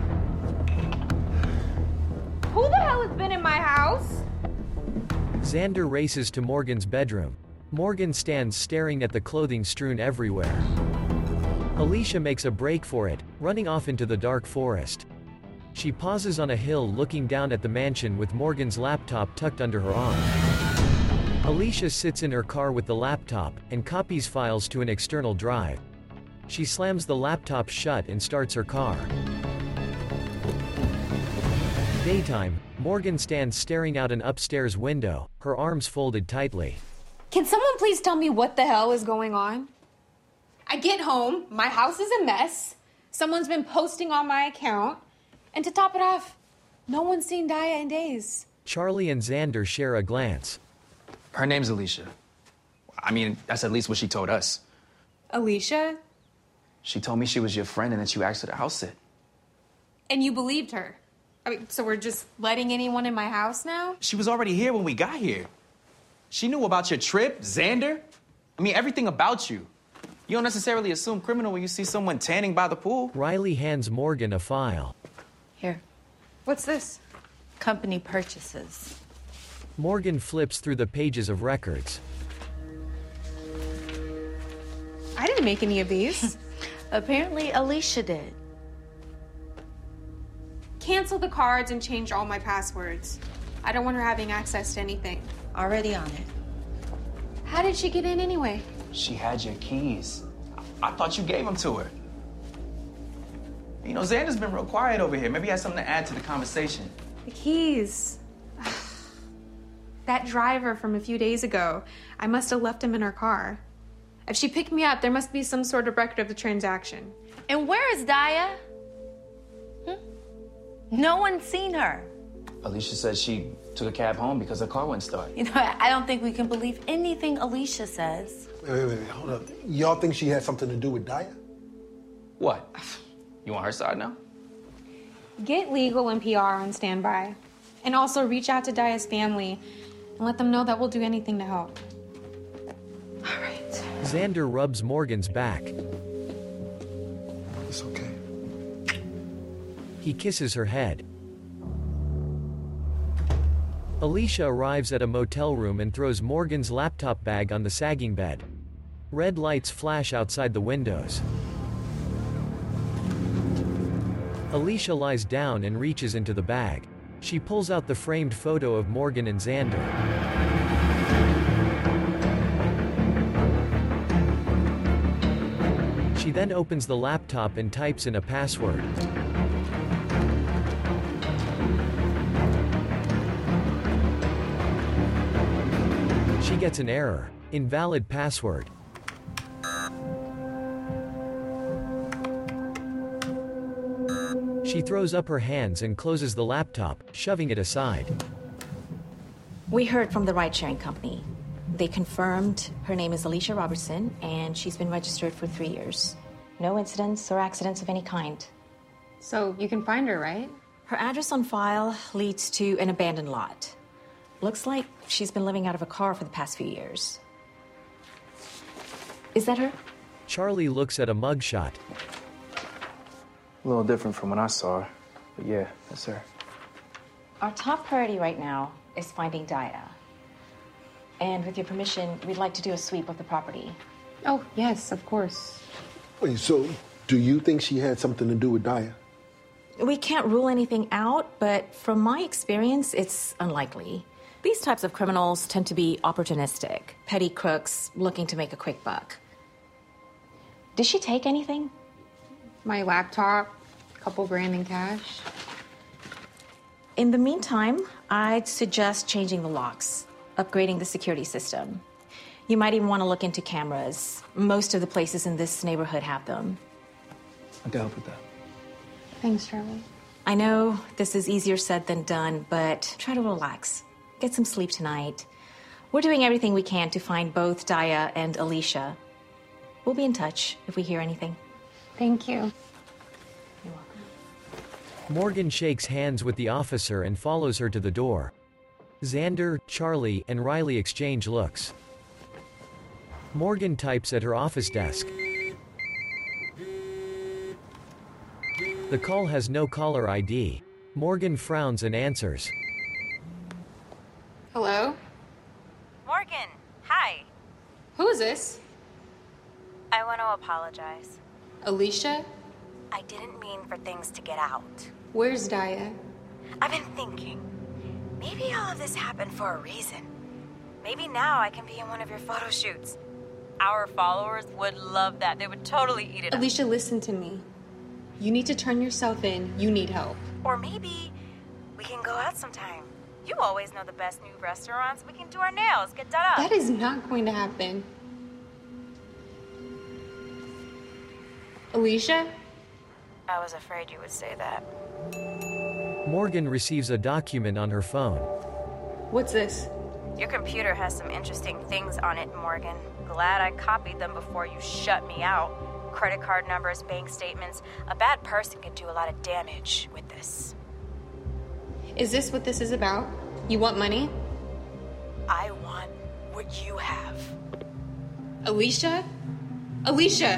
Who the hell has been in my house? Xander races to Morgan's bedroom. Morgan stands staring at the clothing strewn everywhere. Alicia makes a break for it, running off into the dark forest. She pauses on a hill looking down at the mansion with Morgan's laptop tucked under her arm. Alicia sits in her car with the laptop and copies files to an external drive. She slams the laptop shut and starts her car. Daytime, Morgan stands staring out an upstairs window, her arms folded tightly. Can someone please tell me what the hell is going on? I get home, my house is a mess, someone's been posting on my account, and to top it off, no one's seen Daya in days. Charlie and Xander share a glance. Her name's Alicia. I mean, that's at least what she told us. Alicia? She told me she was your friend and that you asked her to house sit. And you believed her? I mean, so we're just letting anyone in my house now? She was already here when we got here. She knew about your trip, Xander. I mean, everything about you. You don't necessarily assume criminal when you see someone tanning by the pool. Riley hands Morgan a file. Here. What's this? Company purchases. Morgan flips through the pages of records. I didn't make any of these. Apparently, Alicia did. Cancel the cards and change all my passwords. I don't want her having access to anything. Already on it. How did she get in anyway? She had your keys. I, I thought you gave them to her. You know, Xander's been real quiet over here. Maybe he has something to add to the conversation. The keys. That driver from a few days ago, I must have left him in her car. If she picked me up, there must be some sort of record of the transaction. And where is Daya? Hmm? No one's seen her. Alicia said she took a cab home because her car wouldn't start. You know, I don't think we can believe anything Alicia says. Wait, wait, wait, hold up. Y'all think she had something to do with Daya? What? You want her side now? Get legal and P R on standby. And also reach out to Daya's family and let them know that we'll do anything to help. All right. Xander rubs Morgan's back. It's okay. He kisses her head. Alicia arrives at a motel room and throws Morgan's laptop bag on the sagging bed. Red lights flash outside the windows. Alicia lies down and reaches into the bag. She pulls out the framed photo of Morgan and Xander. She then opens the laptop and types in a password. She gets an error. Invalid password. She throws up her hands and closes the laptop, shoving it aside. We heard from the ride-sharing company. They confirmed her name is Alicia Robertson, and she's been registered for three years. No incidents or accidents of any kind. So you can find her, right? Her address on file leads to an abandoned lot. Looks like she's been living out of a car for the past few years. Is that her? Charlie looks at a mugshot. A little different from when I saw her, but yeah, that's her. Our top priority right now is finding Daya. And with your permission, we'd like to do a sweep of the property. Oh, yes, of course. Wait, so do you think she had something to do with Daya? We can't rule anything out, but from my experience, it's unlikely. These types of criminals tend to be opportunistic, petty crooks looking to make a quick buck. Did she take anything? My laptop, a couple grand in cash. In the meantime, I'd suggest changing the locks, upgrading the security system. You might even want to look into cameras. Most of the places in this neighborhood have them. I can help with that. Thanks, Charlie. I know this is easier said than done, but try to relax. Get some sleep tonight. We're doing everything we can to find both Daya and Alicia. We'll be in touch if we hear anything. Thank you. You're welcome. Morgan shakes hands with the officer and follows her to the door. Xander, Charlie, and Riley exchange looks. Morgan types at her office desk. The call has no caller I D. Morgan frowns and answers. Hello? Morgan, hi. Who is this? I want to apologize. Alicia? I didn't mean for things to get out. Where's Daya? I've been thinking, maybe all of this happened for a reason. Maybe now I can be in one of your photo shoots. Our followers would love that. They would totally eat it up. Alicia, listen to me. You need to turn yourself in. You need help. Or maybe we can go out sometime. You always know the best new restaurants. We can do our nails, get done up. That is not going to happen. Alicia? I was afraid you would say that. Morgan receives a document on her phone. What's this? Your computer has some interesting things on it, Morgan. Glad I copied them before you shut me out. Credit card numbers, bank statements. A bad person could do a lot of damage with this. Is this what this is about? You want money? I want what you have. Alicia? Alicia!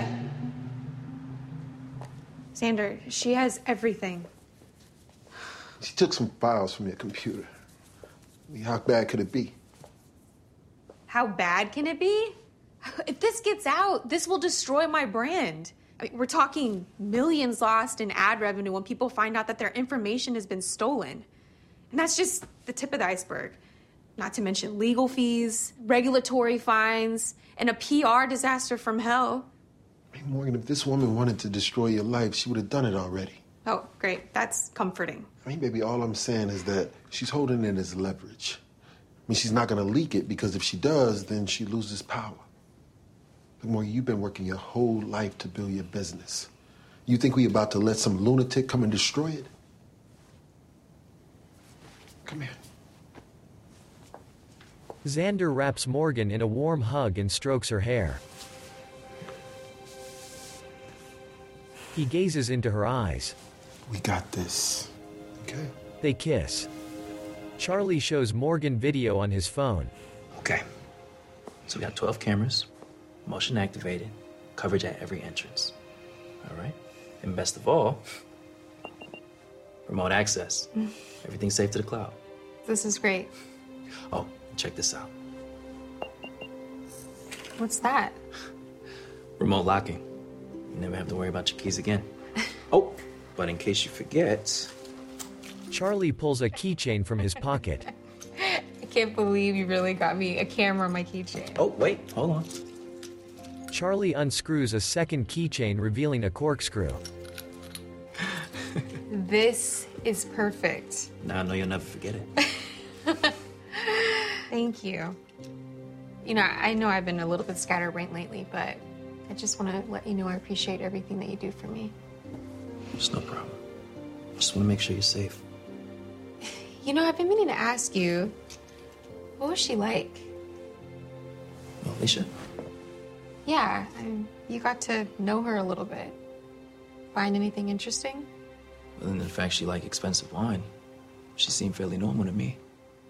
Xander, she has everything. She took some files from your computer. I mean, how bad could it be? How bad can it be? If this gets out, this will destroy my brand. I mean, we're talking millions lost in ad revenue when people find out that their information has been stolen. And that's just the tip of the iceberg. Not to mention legal fees, regulatory fines, and a P R disaster from hell. Hey, Morgan, if this woman wanted to destroy your life, she would have done it already. Oh, great. That's comforting. I mean, baby, all I'm saying is that she's holding it as leverage. I mean, she's not going to leak it because if she does, then she loses power. Look, Morgan, you've been working your whole life to build your business. You think we about to let some lunatic come and destroy it? Come here. Xander wraps Morgan in a warm hug and strokes her hair. He gazes into her eyes. We got this, okay? They kiss. Charlie shows Morgan video on his phone. Okay. So we got twelve cameras, motion activated, coverage at every entrance. All right? And best of all, remote access. Everything's safe to the cloud. This is great. Oh, check this out. What's that? Remote locking. You never have to worry about your keys again. Oh, but in case you forget... Charlie pulls a keychain from his pocket. I can't believe you really got me a camera on my keychain. Oh, wait, hold on. Charlie unscrews a second keychain, revealing a corkscrew. This is perfect. Now I know you'll never forget it. Thank you. You know, I know I've been a little bit scatterbrained lately, but I just want to let you know I appreciate everything that you do for me. It's no problem. Just want to make sure you're safe. You know, I've been meaning to ask you, what was she like? Well, Alicia? Yeah, I, you got to know her a little bit. Find anything interesting? Other than the fact she liked expensive wine, she seemed fairly normal to me.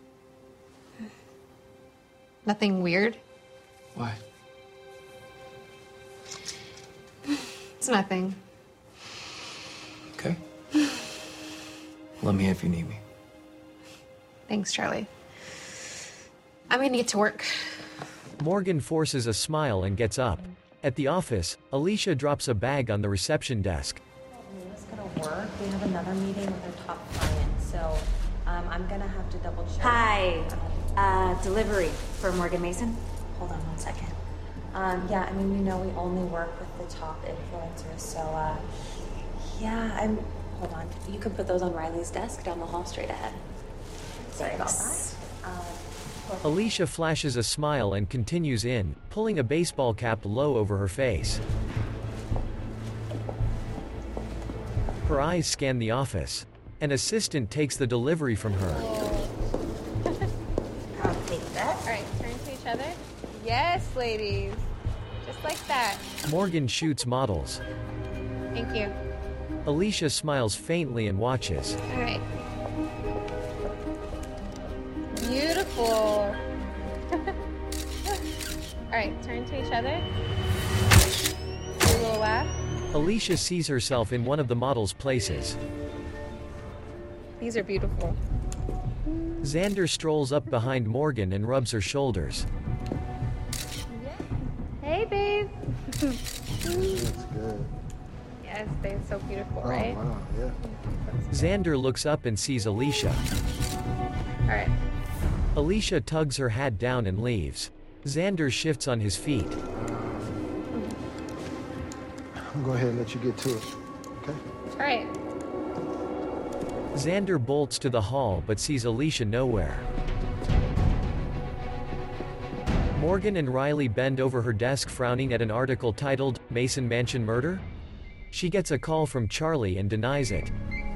Nothing weird? Why? It's nothing. Okay. Let me know if you need me. Thanks, Charlie. I'm gonna get to work. Morgan forces a smile and gets up. At the office, Alicia drops a bag on the reception desk. It's gonna work. We have another meeting with our top client, so um, I'm gonna have to double check. Hi, uh, delivery for Morgan Mason. Hold on one second. Um, yeah, I mean, you know, we only work with the top influencers, so uh, yeah, I'm. Hold on. You can put those on Riley's desk down the hall straight ahead. Sorry about that. Um, Alicia flashes a smile and continues in, pulling a baseball cap low over her face. Her eyes scan the office. An assistant takes the delivery from her. I'll take that. All right, turn to each other. Yes, ladies. Just like that. Morgan shoots models. Thank you. Alicia smiles faintly and watches. All right. Beautiful. All right, turn to each other. Do a little laugh. Alicia sees herself in one of the models' places. These are beautiful. Xander strolls up behind Morgan and rubs her shoulders. Hey, babe. Looks good. Yes, they're so beautiful, Oh, right? wow, yeah. Xander looks up and sees Alicia. All right. Alicia tugs her hat down and leaves. Xander shifts on his feet. I'm going to go ahead and let you get to it, okay? All right. Xander bolts to the hall but sees Alicia nowhere. Morgan and Riley bend over her desk, frowning at an article titled, Mason Mansion Murder? She gets a call from Charlie and denies it.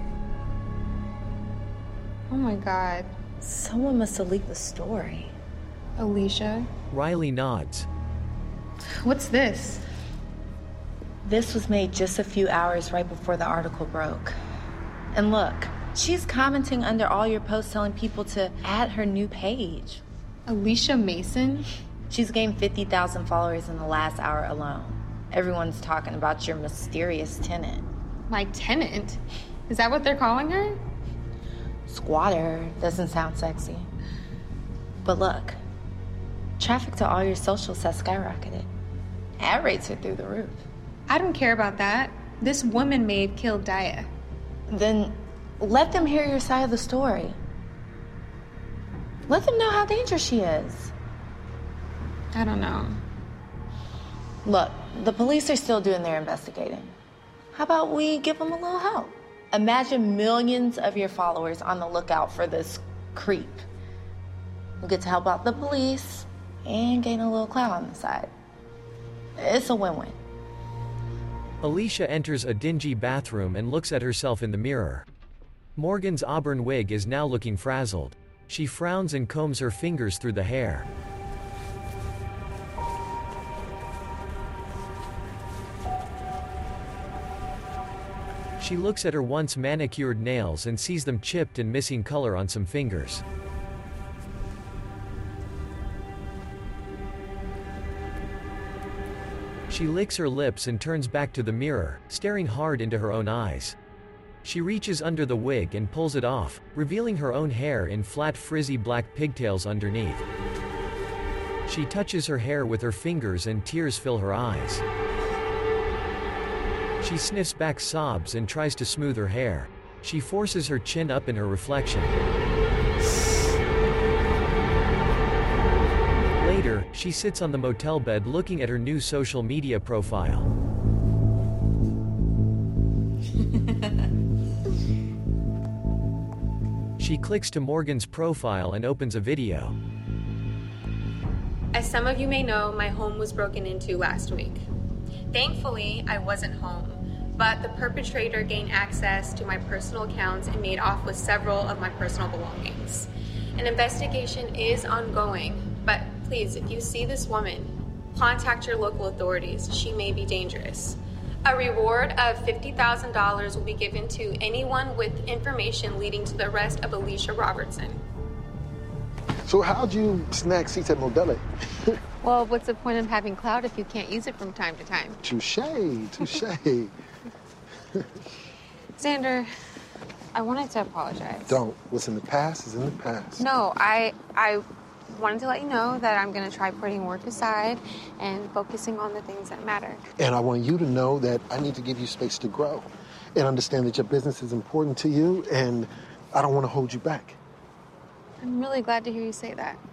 Oh my God. Someone must have leaked the story. Alicia? Riley nods. What's this? This was made just a few hours right before the article broke. And look, she's commenting under all your posts telling people to add her new page. Alicia Mason? She's gained fifty thousand followers in the last hour alone. Everyone's talking about your mysterious tenant. My tenant? Is that what they're calling her? Squatter doesn't sound sexy. But look, traffic to all your socials has skyrocketed. Ad rates are through the roof. I don't care about that. This woman maid killed Daya. Then let them hear your side of the story. Let them know how dangerous she is. I don't know. Look, the police are still doing their investigating. How about we give them a little help? Imagine millions of your followers on the lookout for this creep. We'll get to help out the police and gain a little clout on the side. It's a win-win. Alicia enters a dingy bathroom and looks at herself in the mirror. Morgan's auburn wig is now looking frazzled. She frowns and combs her fingers through the hair. She looks at her once manicured nails and sees them chipped and missing color on some fingers. She licks her lips and turns back to the mirror, staring hard into her own eyes. She reaches under the wig and pulls it off, revealing her own hair in flat frizzy black pigtails underneath. She touches her hair with her fingers and tears fill her eyes. She sniffs back sobs and tries to smooth her hair. She forces her chin up in her reflection. Later, she sits on the motel bed looking at her new social media profile. She clicks to Morgan's profile and opens a video. As some of you may know, my home was broken into last week. Thankfully, I wasn't home, but the perpetrator gained access to my personal accounts and made off with several of my personal belongings. An investigation is ongoing, but please, if you see this woman, contact your local authorities. She may be dangerous. A reward of fifty thousand dollars will be given to anyone with information leading to the arrest of Alicia Robertson. So how'd you snag seats at Modele? Well, what's the point of having clout if you can't use it from time to time? Touche, touche. Xander, I wanted to apologize. Don't. What's in the past is in the past. No, I I wanted to let you know that I'm going to try putting work aside and focusing on the things that matter. And I want you to know that I need to give you space to grow and understand that your business is important to you, and I don't want to hold you back. I'm really glad to hear you say that.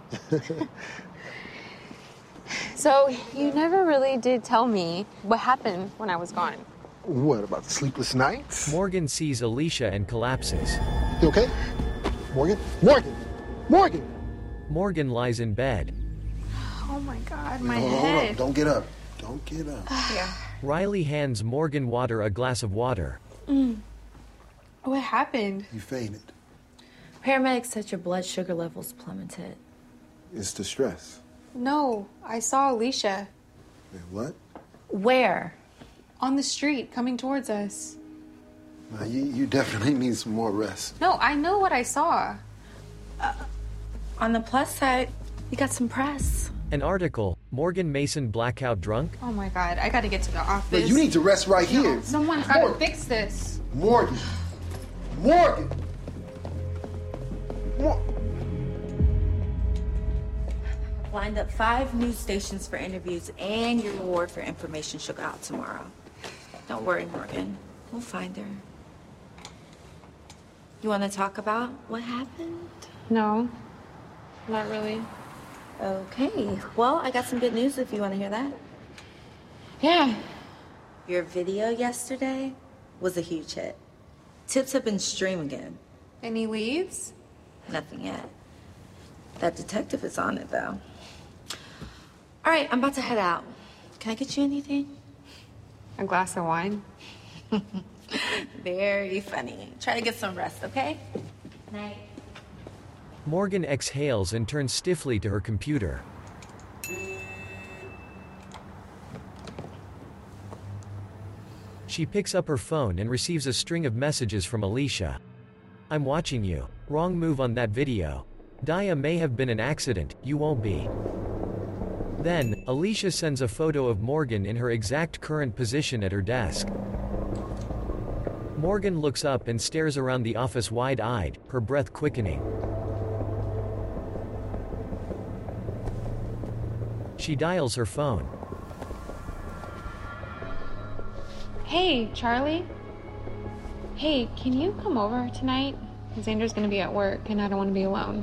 So, you never really did tell me what happened when I was gone. What, about the sleepless nights? Morgan sees Alicia and collapses. You okay? Morgan? Morgan! Morgan! Morgan lies in bed. Oh my God, my Hold head. up. Don't get up. Don't get up. Yeah. Riley hands Morgan Water a glass of water. Mm. What happened? You fainted. Paramedics said your blood sugar levels plummeted. It's the stress. No, I saw Alicia. Wait, what? Where? On the street, coming towards us. Now, you, you definitely need some more rest. No, I know what I saw. Uh, on the plus side, we got some press. An article, Morgan Mason blackout drunk? Oh my God, I gotta get to the office. But you need to rest right here. No, someone's gotta Morgan. fix this. Morgan. Morgan. Mor- Lined up five news stations for interviews, and your reward for information should go out tomorrow. Don't worry, Morgan. We'll find her. You want to talk about what happened? No, not really. Okay. Well, I got some good news if you want to hear that. Yeah. Your video yesterday was a huge hit. Tips have been streamed again. Any leads? Nothing yet. That detective is on it, though. All right, I'm about to head out. Can I get you anything? A glass of wine? Very funny. Try to get some rest, okay? Night. Morgan exhales and turns stiffly to her computer. She picks up her phone and receives a string of messages from Alicia. I'm watching you. Wrong move on that video. Daya may have been an accident, you won't be. Then, Alicia sends a photo of Morgan in her exact current position at her desk. Morgan looks up and stares around the office wide-eyed, her breath quickening. She dials her phone. Hey, Charlie? Hey, can you come over tonight? Xander's gonna be at work and I don't want to be alone.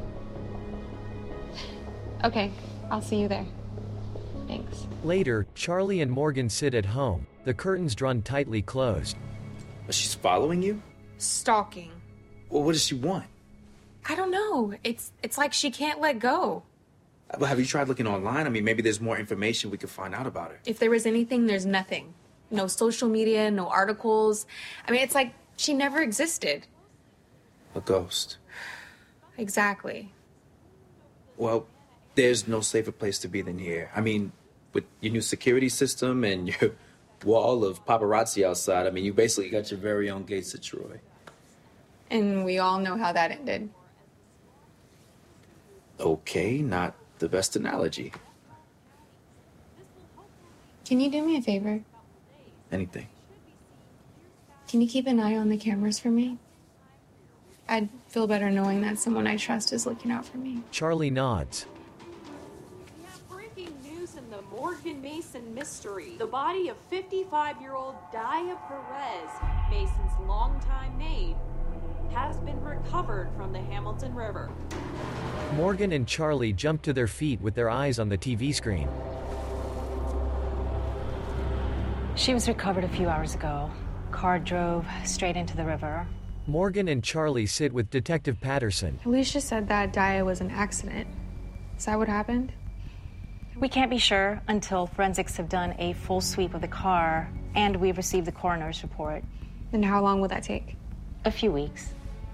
Okay, I'll see you there. Thanks. Later, Charlie and Morgan sit at home, the curtains drawn tightly closed. She's following you? Stalking. Well, what does she want? I don't know. It's it's like she can't let go. But have you tried looking online? I mean, maybe there's more information we could find out about her. If there was anything, there's nothing. No social media, no articles. I mean, it's like she never existed. A ghost. Exactly. Well, there's no safer place to be than here. I mean, with your new security system and your wall of paparazzi outside, I mean, you basically got your very own Gates of Troy. And we all know how that ended. Okay, not the best analogy. Can you do me a favor? Anything. Can you keep an eye on the cameras for me? I'd feel better knowing that someone I trust is looking out for me. Charlie nods. We have breaking news in the Morgan Mason mystery. The body of fifty-five-year-old Daya Perez, Mason's longtime maid, has been recovered from the Hamilton River. Morgan and Charlie jump to their feet with their eyes on the T V screen. She was recovered a few hours ago. Car drove straight into the river. Morgan and Charlie sit with Detective Patterson. Alicia said that Daya was an accident. Is that what happened? We can't be sure until forensics have done a full sweep of the car and we've received the coroner's report. And how long will that take? A few weeks.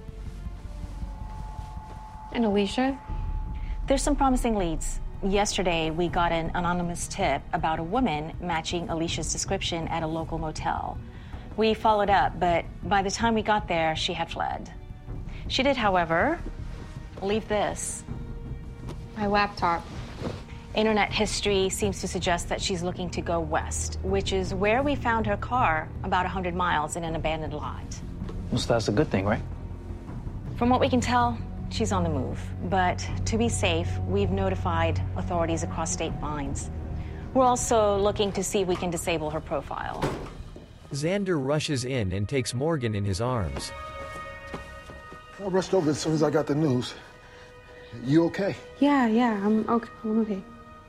And Alicia? There's some promising leads. Yesterday, we got an anonymous tip about a woman matching Alicia's description at a local motel. We followed up, but by the time we got there, she had fled. She did, however, leave this. My laptop. Internet history seems to suggest that she's looking to go west, which is where we found her car about one hundred miles in an abandoned lot. Well, so that's a good thing, right? From what we can tell, she's on the move. But to be safe, we've notified authorities across state lines. We're also looking to see if we can disable her profile. Xander rushes in and takes Morgan in his arms. I rushed over as soon as I got the news. You okay? Yeah, yeah, I'm okay. I'm okay.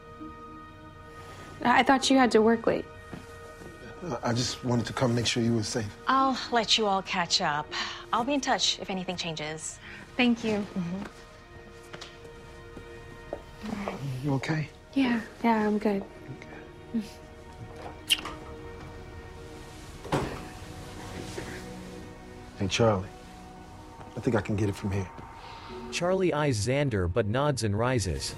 I thought you had to work late. I just wanted to come make sure you were safe. I'll let you all catch up. I'll be in touch if anything changes. Thank you. Mm-hmm. You okay? Yeah, yeah, I'm good. Okay. Hey, Charlie. I think I can get it from here. Charlie eyes Xander but nods and rises.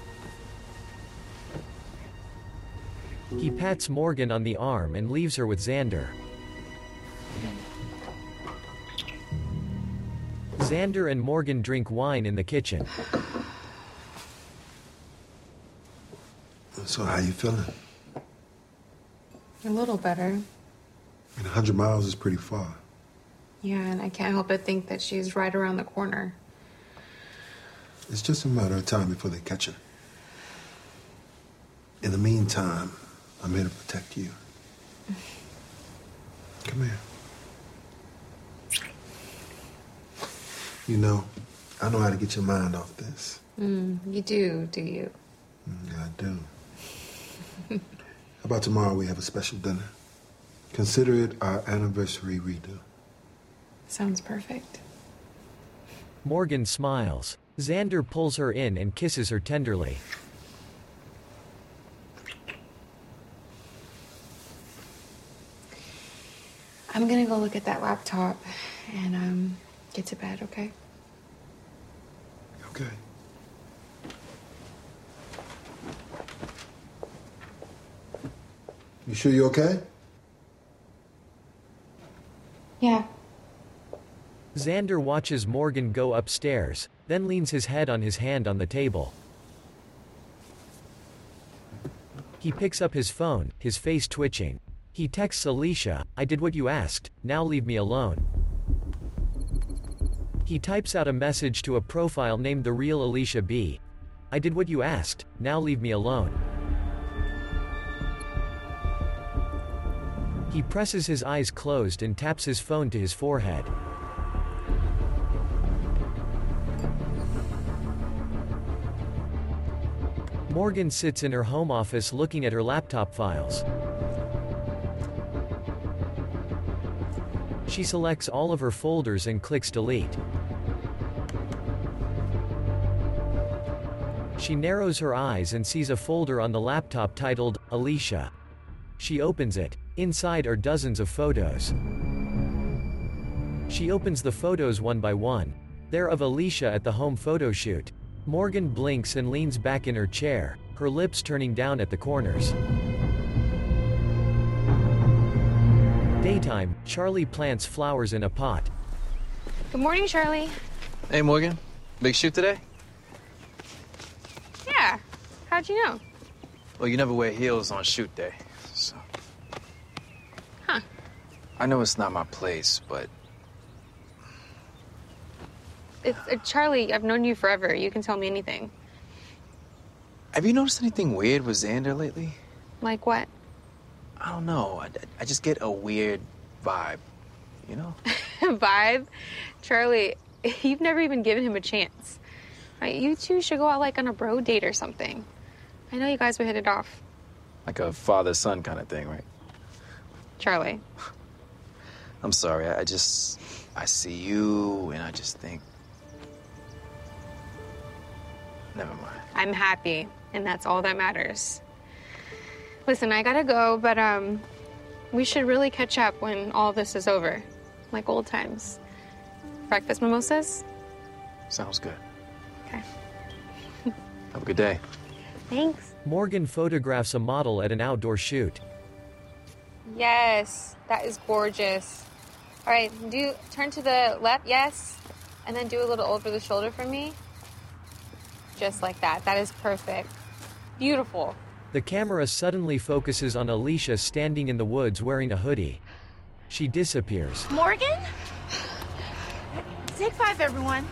He pats Morgan on the arm and leaves her with Xander. Xander and Morgan drink wine in the kitchen. So how you feeling? A little better. I mean, one hundred miles is pretty far. Yeah, and I can't help but think that she's right around the corner. It's just a matter of time before they catch her. In the meantime, I'm here to protect you. Come here. You know, I know how to get your mind off this. Mm, you do, do you? Mm, I do. How about tomorrow we have a special dinner? Consider it our anniversary redo. Sounds perfect. Morgan smiles. Xander pulls her in and kisses her tenderly. I'm gonna go look at that laptop and um get to bed, okay? Okay. You sure you're okay? Yeah. Xander watches Morgan go upstairs, then leans his head on his hand on the table. He picks up his phone, his face twitching. He texts Alicia, "I did what you asked, now leave me alone." He types out a message to a profile named The Real Alicia B. "I did what you asked, now leave me alone." He presses his eyes closed and taps his phone to his forehead. Morgan sits in her home office looking at her laptop files. She selects all of her folders and clicks delete. She narrows her eyes and sees a folder on the laptop titled, Alicia. She opens it. Inside are dozens of photos. She opens the photos one by one. They're of Alicia at the home photo shoot. Morgan blinks and leans back in her chair, her lips turning down at the corners. Daytime, Charlie plants flowers in a pot. Good morning, Charlie. Hey, Morgan. Big shoot today? Yeah. How'd you know? Well, you never wear heels on shoot day, so... Huh. I know it's not my place, but... It's, uh, Charlie, I've known you forever. You can tell me anything. Have you noticed anything weird with Xander lately? Like what? I don't know. I, I just get a weird vibe, you know? Vibe? Charlie, you've never even given him a chance. Right, you two should go out like on a bro date or something. I know you guys would hit it off. Like a father-son kind of thing, right? Charlie. I'm sorry. I, I just... I see you, and I just think... Never mind. I'm happy, and that's all that matters. Listen, I gotta go, but um, we should really catch up when all this is over. Like old times. Breakfast mimosas? Sounds good. Okay. Have a good day. Thanks. Morgan photographs a model at an outdoor shoot. Yes, that is gorgeous. All right, do turn to the left, yes, and then do a little over the shoulder for me. Just like that. That is perfect. Beautiful. The camera suddenly focuses on Alicia standing in the woods wearing a hoodie. She disappears. Morgan? Take five, everyone.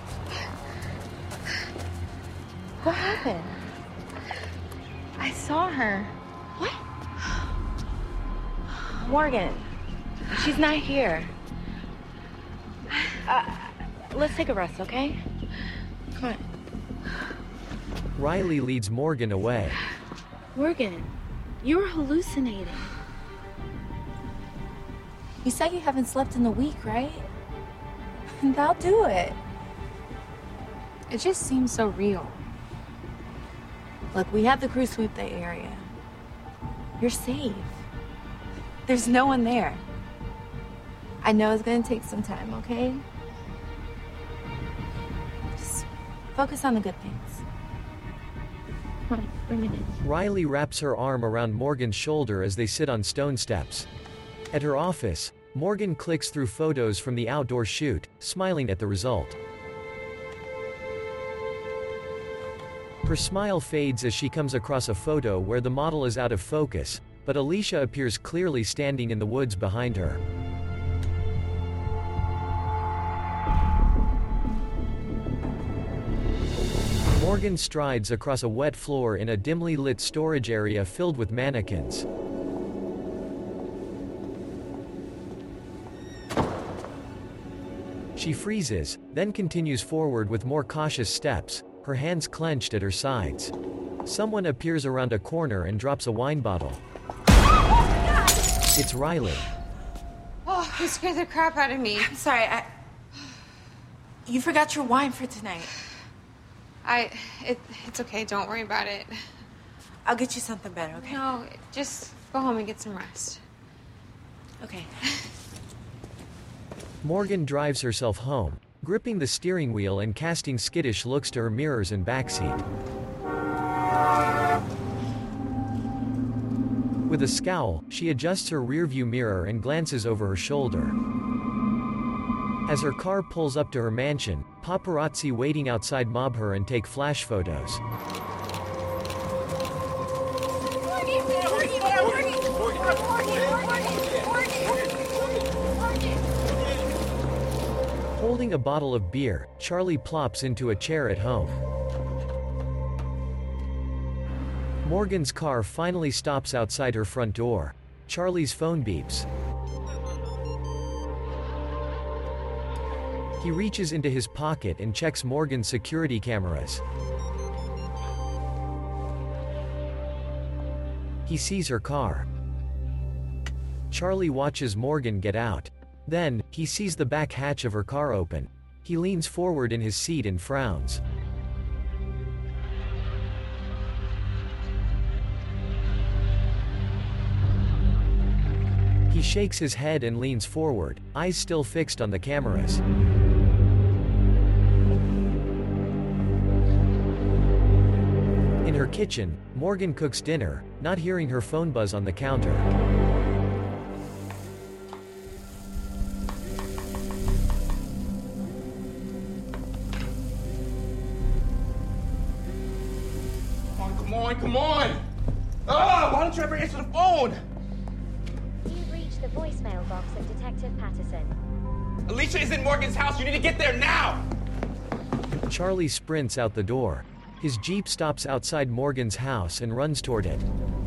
What happened? I saw her. What? Morgan. She's not here. Uh, let's take a rest, okay? Come on. Riley leads Morgan away. Morgan, you were hallucinating. You said you haven't slept in a week, right? That'll do it. It just seems so real. Look, we have the crew sweep the area. You're safe. There's no one there. I know it's gonna take some time, okay? Just focus on the good things. Come on, bring it in. Riley wraps her arm around Morgan's shoulder as they sit on stone steps. At her office, Morgan clicks through photos from the outdoor shoot, smiling at the result. Her smile fades as she comes across a photo where the model is out of focus, but Alicia appears clearly standing in the woods behind her. Morgan strides across a wet floor in a dimly lit storage area filled with mannequins. She freezes, then continues forward with more cautious steps, her hands clenched at her sides. Someone appears around a corner and drops a wine bottle. It's Riley. Oh, you scared the crap out of me. I'm sorry, I... You forgot your wine for tonight. I... It, it's okay, don't worry about it. I'll get you something better, okay? No, just go home and get some rest. Okay. Morgan drives herself home, gripping the steering wheel and casting skittish looks to her mirrors and backseat. With a scowl, she adjusts her rearview mirror and glances over her shoulder. As her car pulls up to her mansion, paparazzi waiting outside mob her and take flash photos. Morgan! Holding a bottle of beer, Charlie plops into a chair at home. Morgan's car finally stops outside her front door. Charlie's phone beeps. He reaches into his pocket and checks Morgan's security cameras. He sees her car. Charlie watches Morgan get out. Then, he sees the back hatch of her car open. He leans forward in his seat and frowns. He shakes his head and leans forward, eyes still fixed on the cameras. In her kitchen, Morgan cooks dinner, not hearing her phone buzz on the counter. Come on, come on! Ah, why don't you ever answer the phone? You've reached the voicemail box of Detective Patterson. Alicia is in Morgan's house. You need to get there now! Charlie sprints out the door. His Jeep stops outside Morgan's house and runs toward it.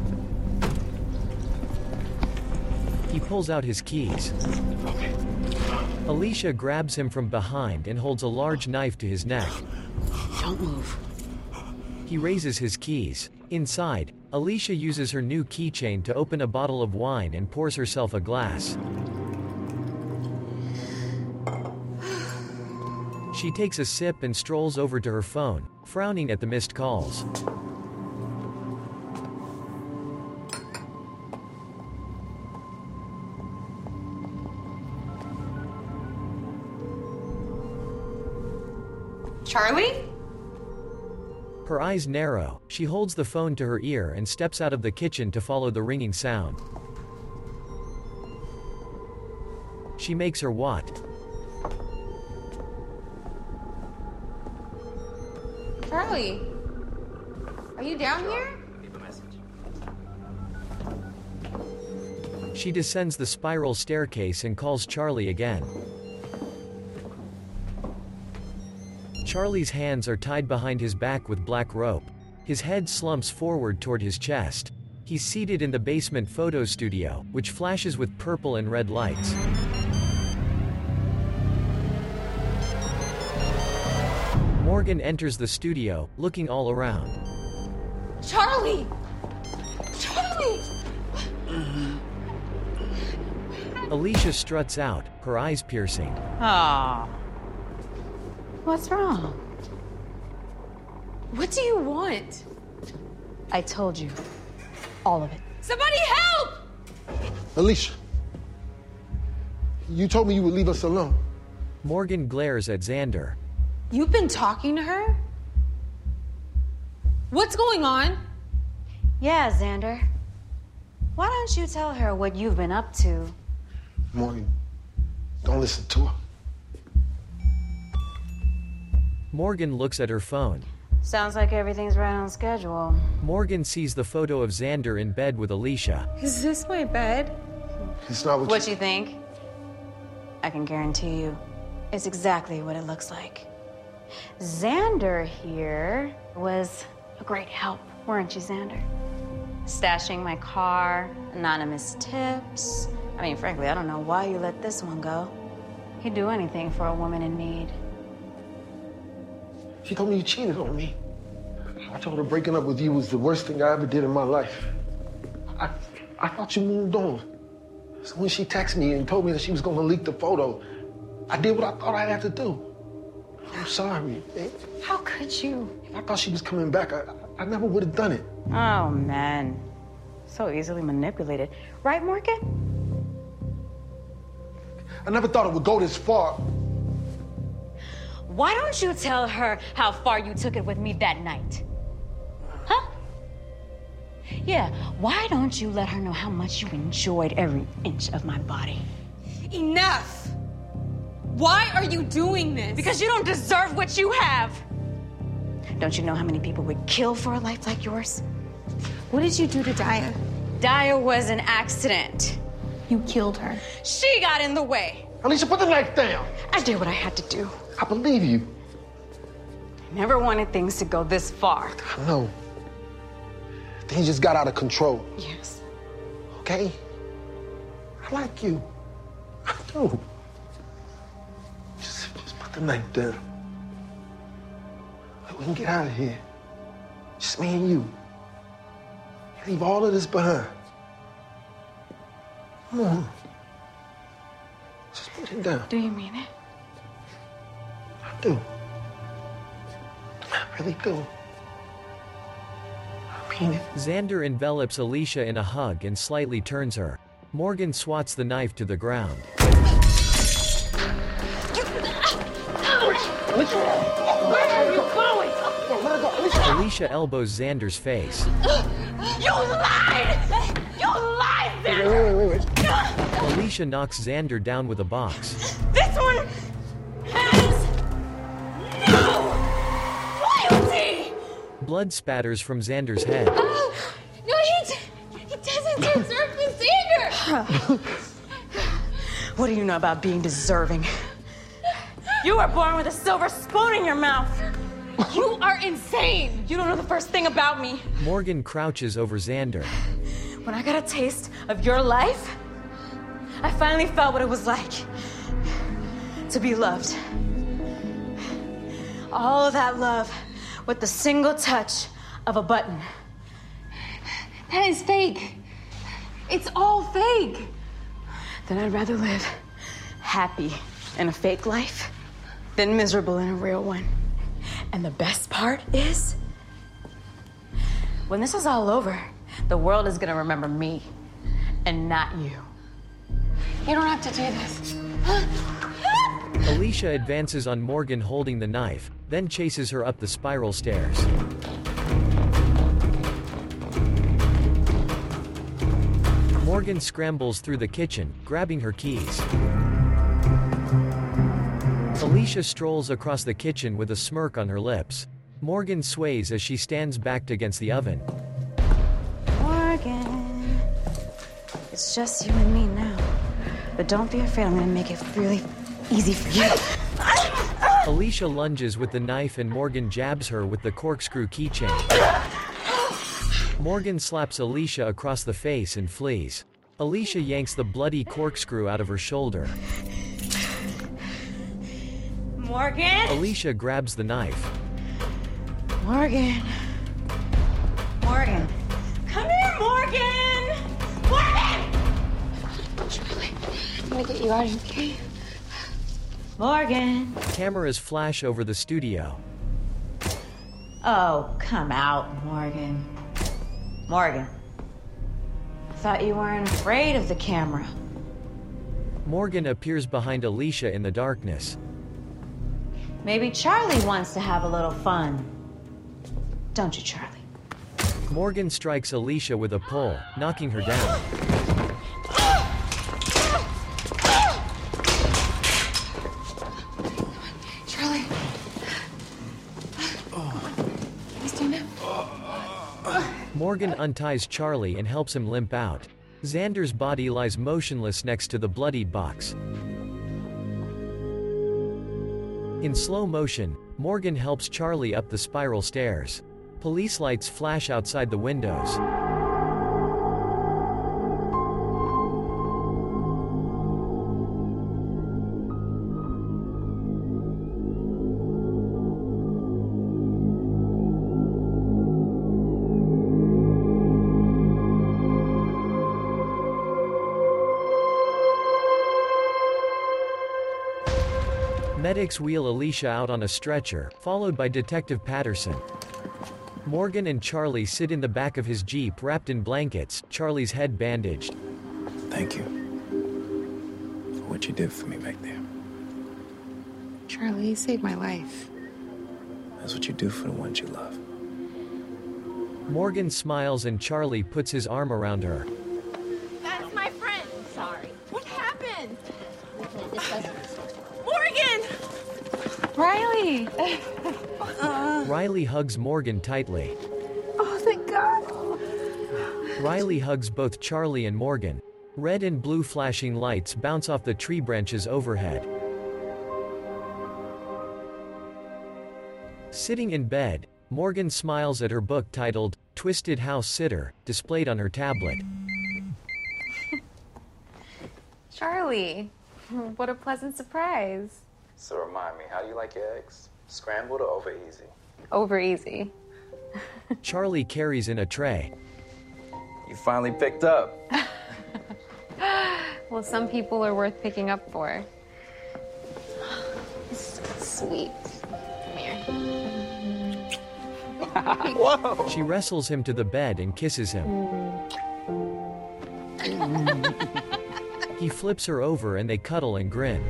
He pulls out his keys. Okay. Alicia grabs him from behind and holds a large knife to his neck. Don't move. He raises his keys. Inside, Alicia uses her new keychain to open a bottle of wine and pours herself a glass. She takes a sip and strolls over to her phone, frowning at the missed calls. Charlie? Her eyes narrow. She holds the phone to her ear and steps out of the kitchen to follow the ringing sound. She makes her what? Charlie, are you down here? She descends the spiral staircase and calls Charlie again. Charlie's hands are tied behind his back with black rope. His head slumps forward toward his chest. He's seated in the basement photo studio, which flashes with purple and red lights. Morgan enters the studio, looking all around. Charlie! Charlie! Alicia struts out, her eyes piercing. Aw. What's wrong? What do you want? I told you. All of it. Somebody help! Alicia, you told me you would leave us alone. Morgan glares at Xander. You've been talking to her? What's going on? Yeah, Xander. Why don't you tell her what you've been up to? Morgan, don't listen to her. Morgan looks at her phone. Sounds like everything's right on schedule. Morgan sees the photo of Xander in bed with Alicia. Is this my bed? It's not what, What you... you think? I can guarantee you, it's exactly what it looks like. Xander here was a great help, weren't you, Xander? Stashing my car, anonymous tips. I mean, frankly, I don't know why you let this one go. He'd do anything for a woman in need. She told me you cheated on me. I told her breaking up with you was the worst thing I ever did in my life. I, I thought you moved on. So when she texted me and told me that she was gonna leak the photo, I did what I thought I had to do. I'm sorry. How could you? If I thought she was coming back, I, I never would have done it. Oh, man. So easily manipulated. Right, Morgan? I never thought it would go this far. Why don't you tell her how far you took it with me that night? Huh? Yeah, why don't you let her know how much you enjoyed every inch of my body? Enough! Why are you doing this? Because you don't deserve what you have. Don't you know how many people would kill for a life like yours? What did you do to Daya? Daya was an accident. You killed her. She got in the way. Alicia, put the knife down. I did what I had to do. I believe you. I never wanted things to go this far. I know. Things just got out of control. Yes. Okay? I like you. I do. Just, just put the knife down. We can get out of here. Just me and you. Leave all of this behind. Come on. Just put it down. Do you mean it? I do. I really do. I mean it. Xander envelops Alicia in a hug and slightly turns her. Morgan swats the knife to the ground. Where are you going? Alicia elbows Xander's face. You lied! You lied, Xander! Wait, wait, wait, wait. Alicia knocks Xander down with a box. This one has no loyalty! Blood spatters from Xander's head. Oh, no, he, he doesn't deserve this, Xander! What do you know about being deserving? You were born with a silver spoon in your mouth. You are insane. You don't know the first thing about me. Morgan crouches over Xander. When I got a taste of your life, I finally felt what it was like to be loved. All of that love with the single touch of a button. That is fake. It's all fake. Then I'd rather live happy in a fake life than miserable in a real one. And the best part is, when this is all over, the world is gonna remember me and not you. You don't have to do this. Alicia advances on Morgan holding the knife, then chases her up the spiral stairs. Morgan scrambles through the kitchen, grabbing her keys. Alicia strolls across the kitchen with a smirk on her lips. Morgan sways as she stands backed against the oven. Morgan, it's just you and me now. But don't be afraid, I'm gonna make it really easy for you. Alicia lunges with the knife and Morgan jabs her with the corkscrew keychain. Morgan slaps Alicia across the face and flees. Alicia yanks the bloody corkscrew out of her shoulder. Morgan! Alicia grabs the knife. Morgan. Morgan. Come here, Morgan! Morgan! Charlie, I'm gonna get you out of here, okay? Morgan. Cameras flash over the studio. Oh, come out, Morgan. Morgan. I thought you weren't afraid of the camera. Morgan appears behind Alicia in the darkness. Maybe Charlie wants to have a little fun. Don't you, Charlie? Morgan strikes Alicia with a pole, knocking her down. Charlie. Can you stand up? Morgan unties Charlie and helps him limp out. Xander's body lies motionless next to the bloodied box. In slow motion, Morgan helps Charlie up the spiral stairs. Police lights flash outside the windows. Medics wheel Alicia out on a stretcher, followed by Detective Patterson. Morgan and Charlie sit in the back of his Jeep wrapped in blankets, Charlie's head bandaged. Thank you for what you did for me back there. Charlie, you saved my life. That's what you do for the ones you love. Morgan smiles and Charlie puts his arm around her. That's my friend. Sorry. What happened? Morgan! Riley! Uh, Riley hugs Morgan tightly. oh, thank God. Riley hugs both Charlie and Morgan. Red and blue flashing lights bounce off the tree branches overhead. Sitting in bed, Morgan smiles at her book titled Twisted House Sitter, displayed on her tablet. Charlie, what a pleasant surprise. So remind me, how do you like your eggs? Scrambled or over easy? Over easy. Charlie carries in a tray. You finally picked up. Well, some people are worth picking up for. Sweet. Come here. Whoa! She wrestles him to the bed and kisses him. He flips her over and they cuddle and grin.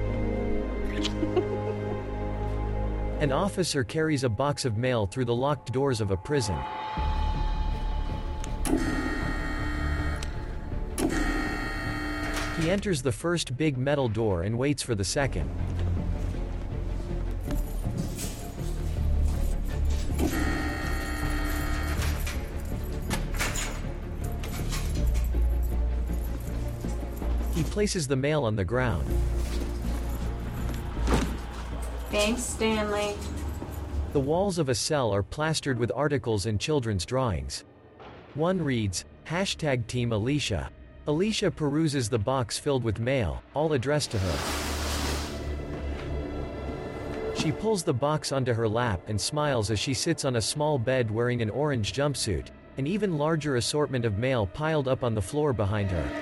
An officer carries a box of mail through the locked doors of a prison. He enters the first big metal door and waits for the second. He places the mail on the ground. Thanks, Stanley. The walls of a cell are plastered with articles and children's drawings. One reads, hashtag Team Alicia. Alicia peruses the box filled with mail, all addressed to her. She pulls the box onto her lap and smiles as she sits on a small bed wearing an orange jumpsuit, an even larger assortment of mail piled up on the floor behind her.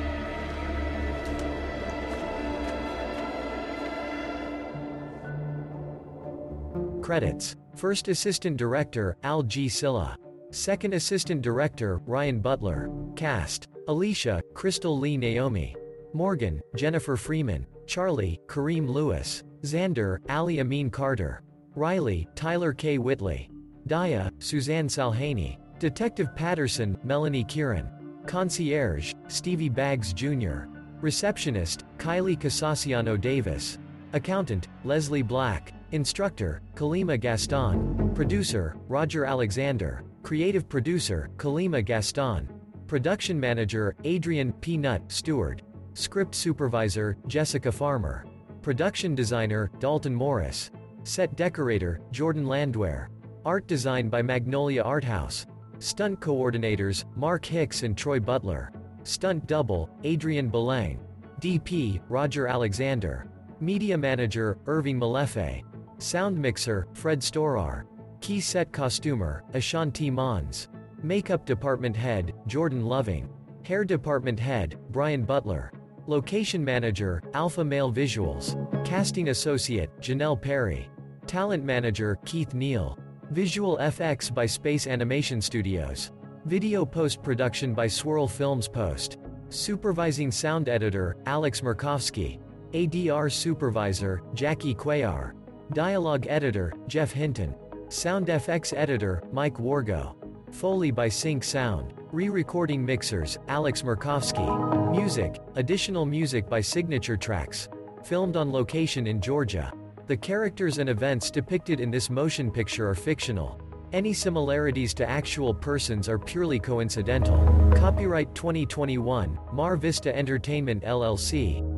Credits. First Assistant Director, Al G. Silla. Second Assistant Director, Ryan Butler. Cast. Alicia, Crystal Lee Naomi. Morgan, Jennifer Freeman. Charlie, Kareem Lewis. Xander, Ali Amin Carter. Riley, Tyler K. Whitley. Daya, Suzanne Salhaney. Detective Patterson, Melanie Kieran. Concierge, Stevie Baggs Junior Receptionist, Kylie Casaciano Davis. Accountant, Leslie Black. Instructor, Kalima Gaston. Producer, Roger Alexander. Creative Producer, Kalima Gaston. Production Manager, Adrian P. Nutt Stewart. Script Supervisor, Jessica Farmer. Production Designer, Dalton Morris. Set Decorator, Jordan Landwehr. Art Design by Magnolia Art House. Stunt Coordinators, Mark Hicks and Troy Butler. Stunt Double, Adrian Belang. D P, Roger Alexander. Media Manager, Irving Malefe. Sound Mixer, Fred Storar. Key Set Costumer, Ashanti Mons. Makeup Department Head, Jordan Loving. Hair Department Head, Brian Butler. Location Manager, Alpha Male Visuals. Casting Associate, Janelle Perry. Talent Manager, Keith Neal. Visual F X by Space Animation Studios. Video Post-Production by Swirl Films Post. Supervising Sound Editor, Alex Murkowski. A D R Supervisor, Jackie Cuellar. Dialogue Editor, Jeff Hinton. Sound F X Editor, Mike Wargo. Foley by Sync Sound. Re-recording mixers, Alex Murkowski. Music, additional music by Signature Tracks. Filmed on location in Georgia. The characters and events depicted in this motion picture are fictional. Any similarities to actual persons are purely coincidental. Copyright twenty twenty-one, Mar Vista Entertainment L L C.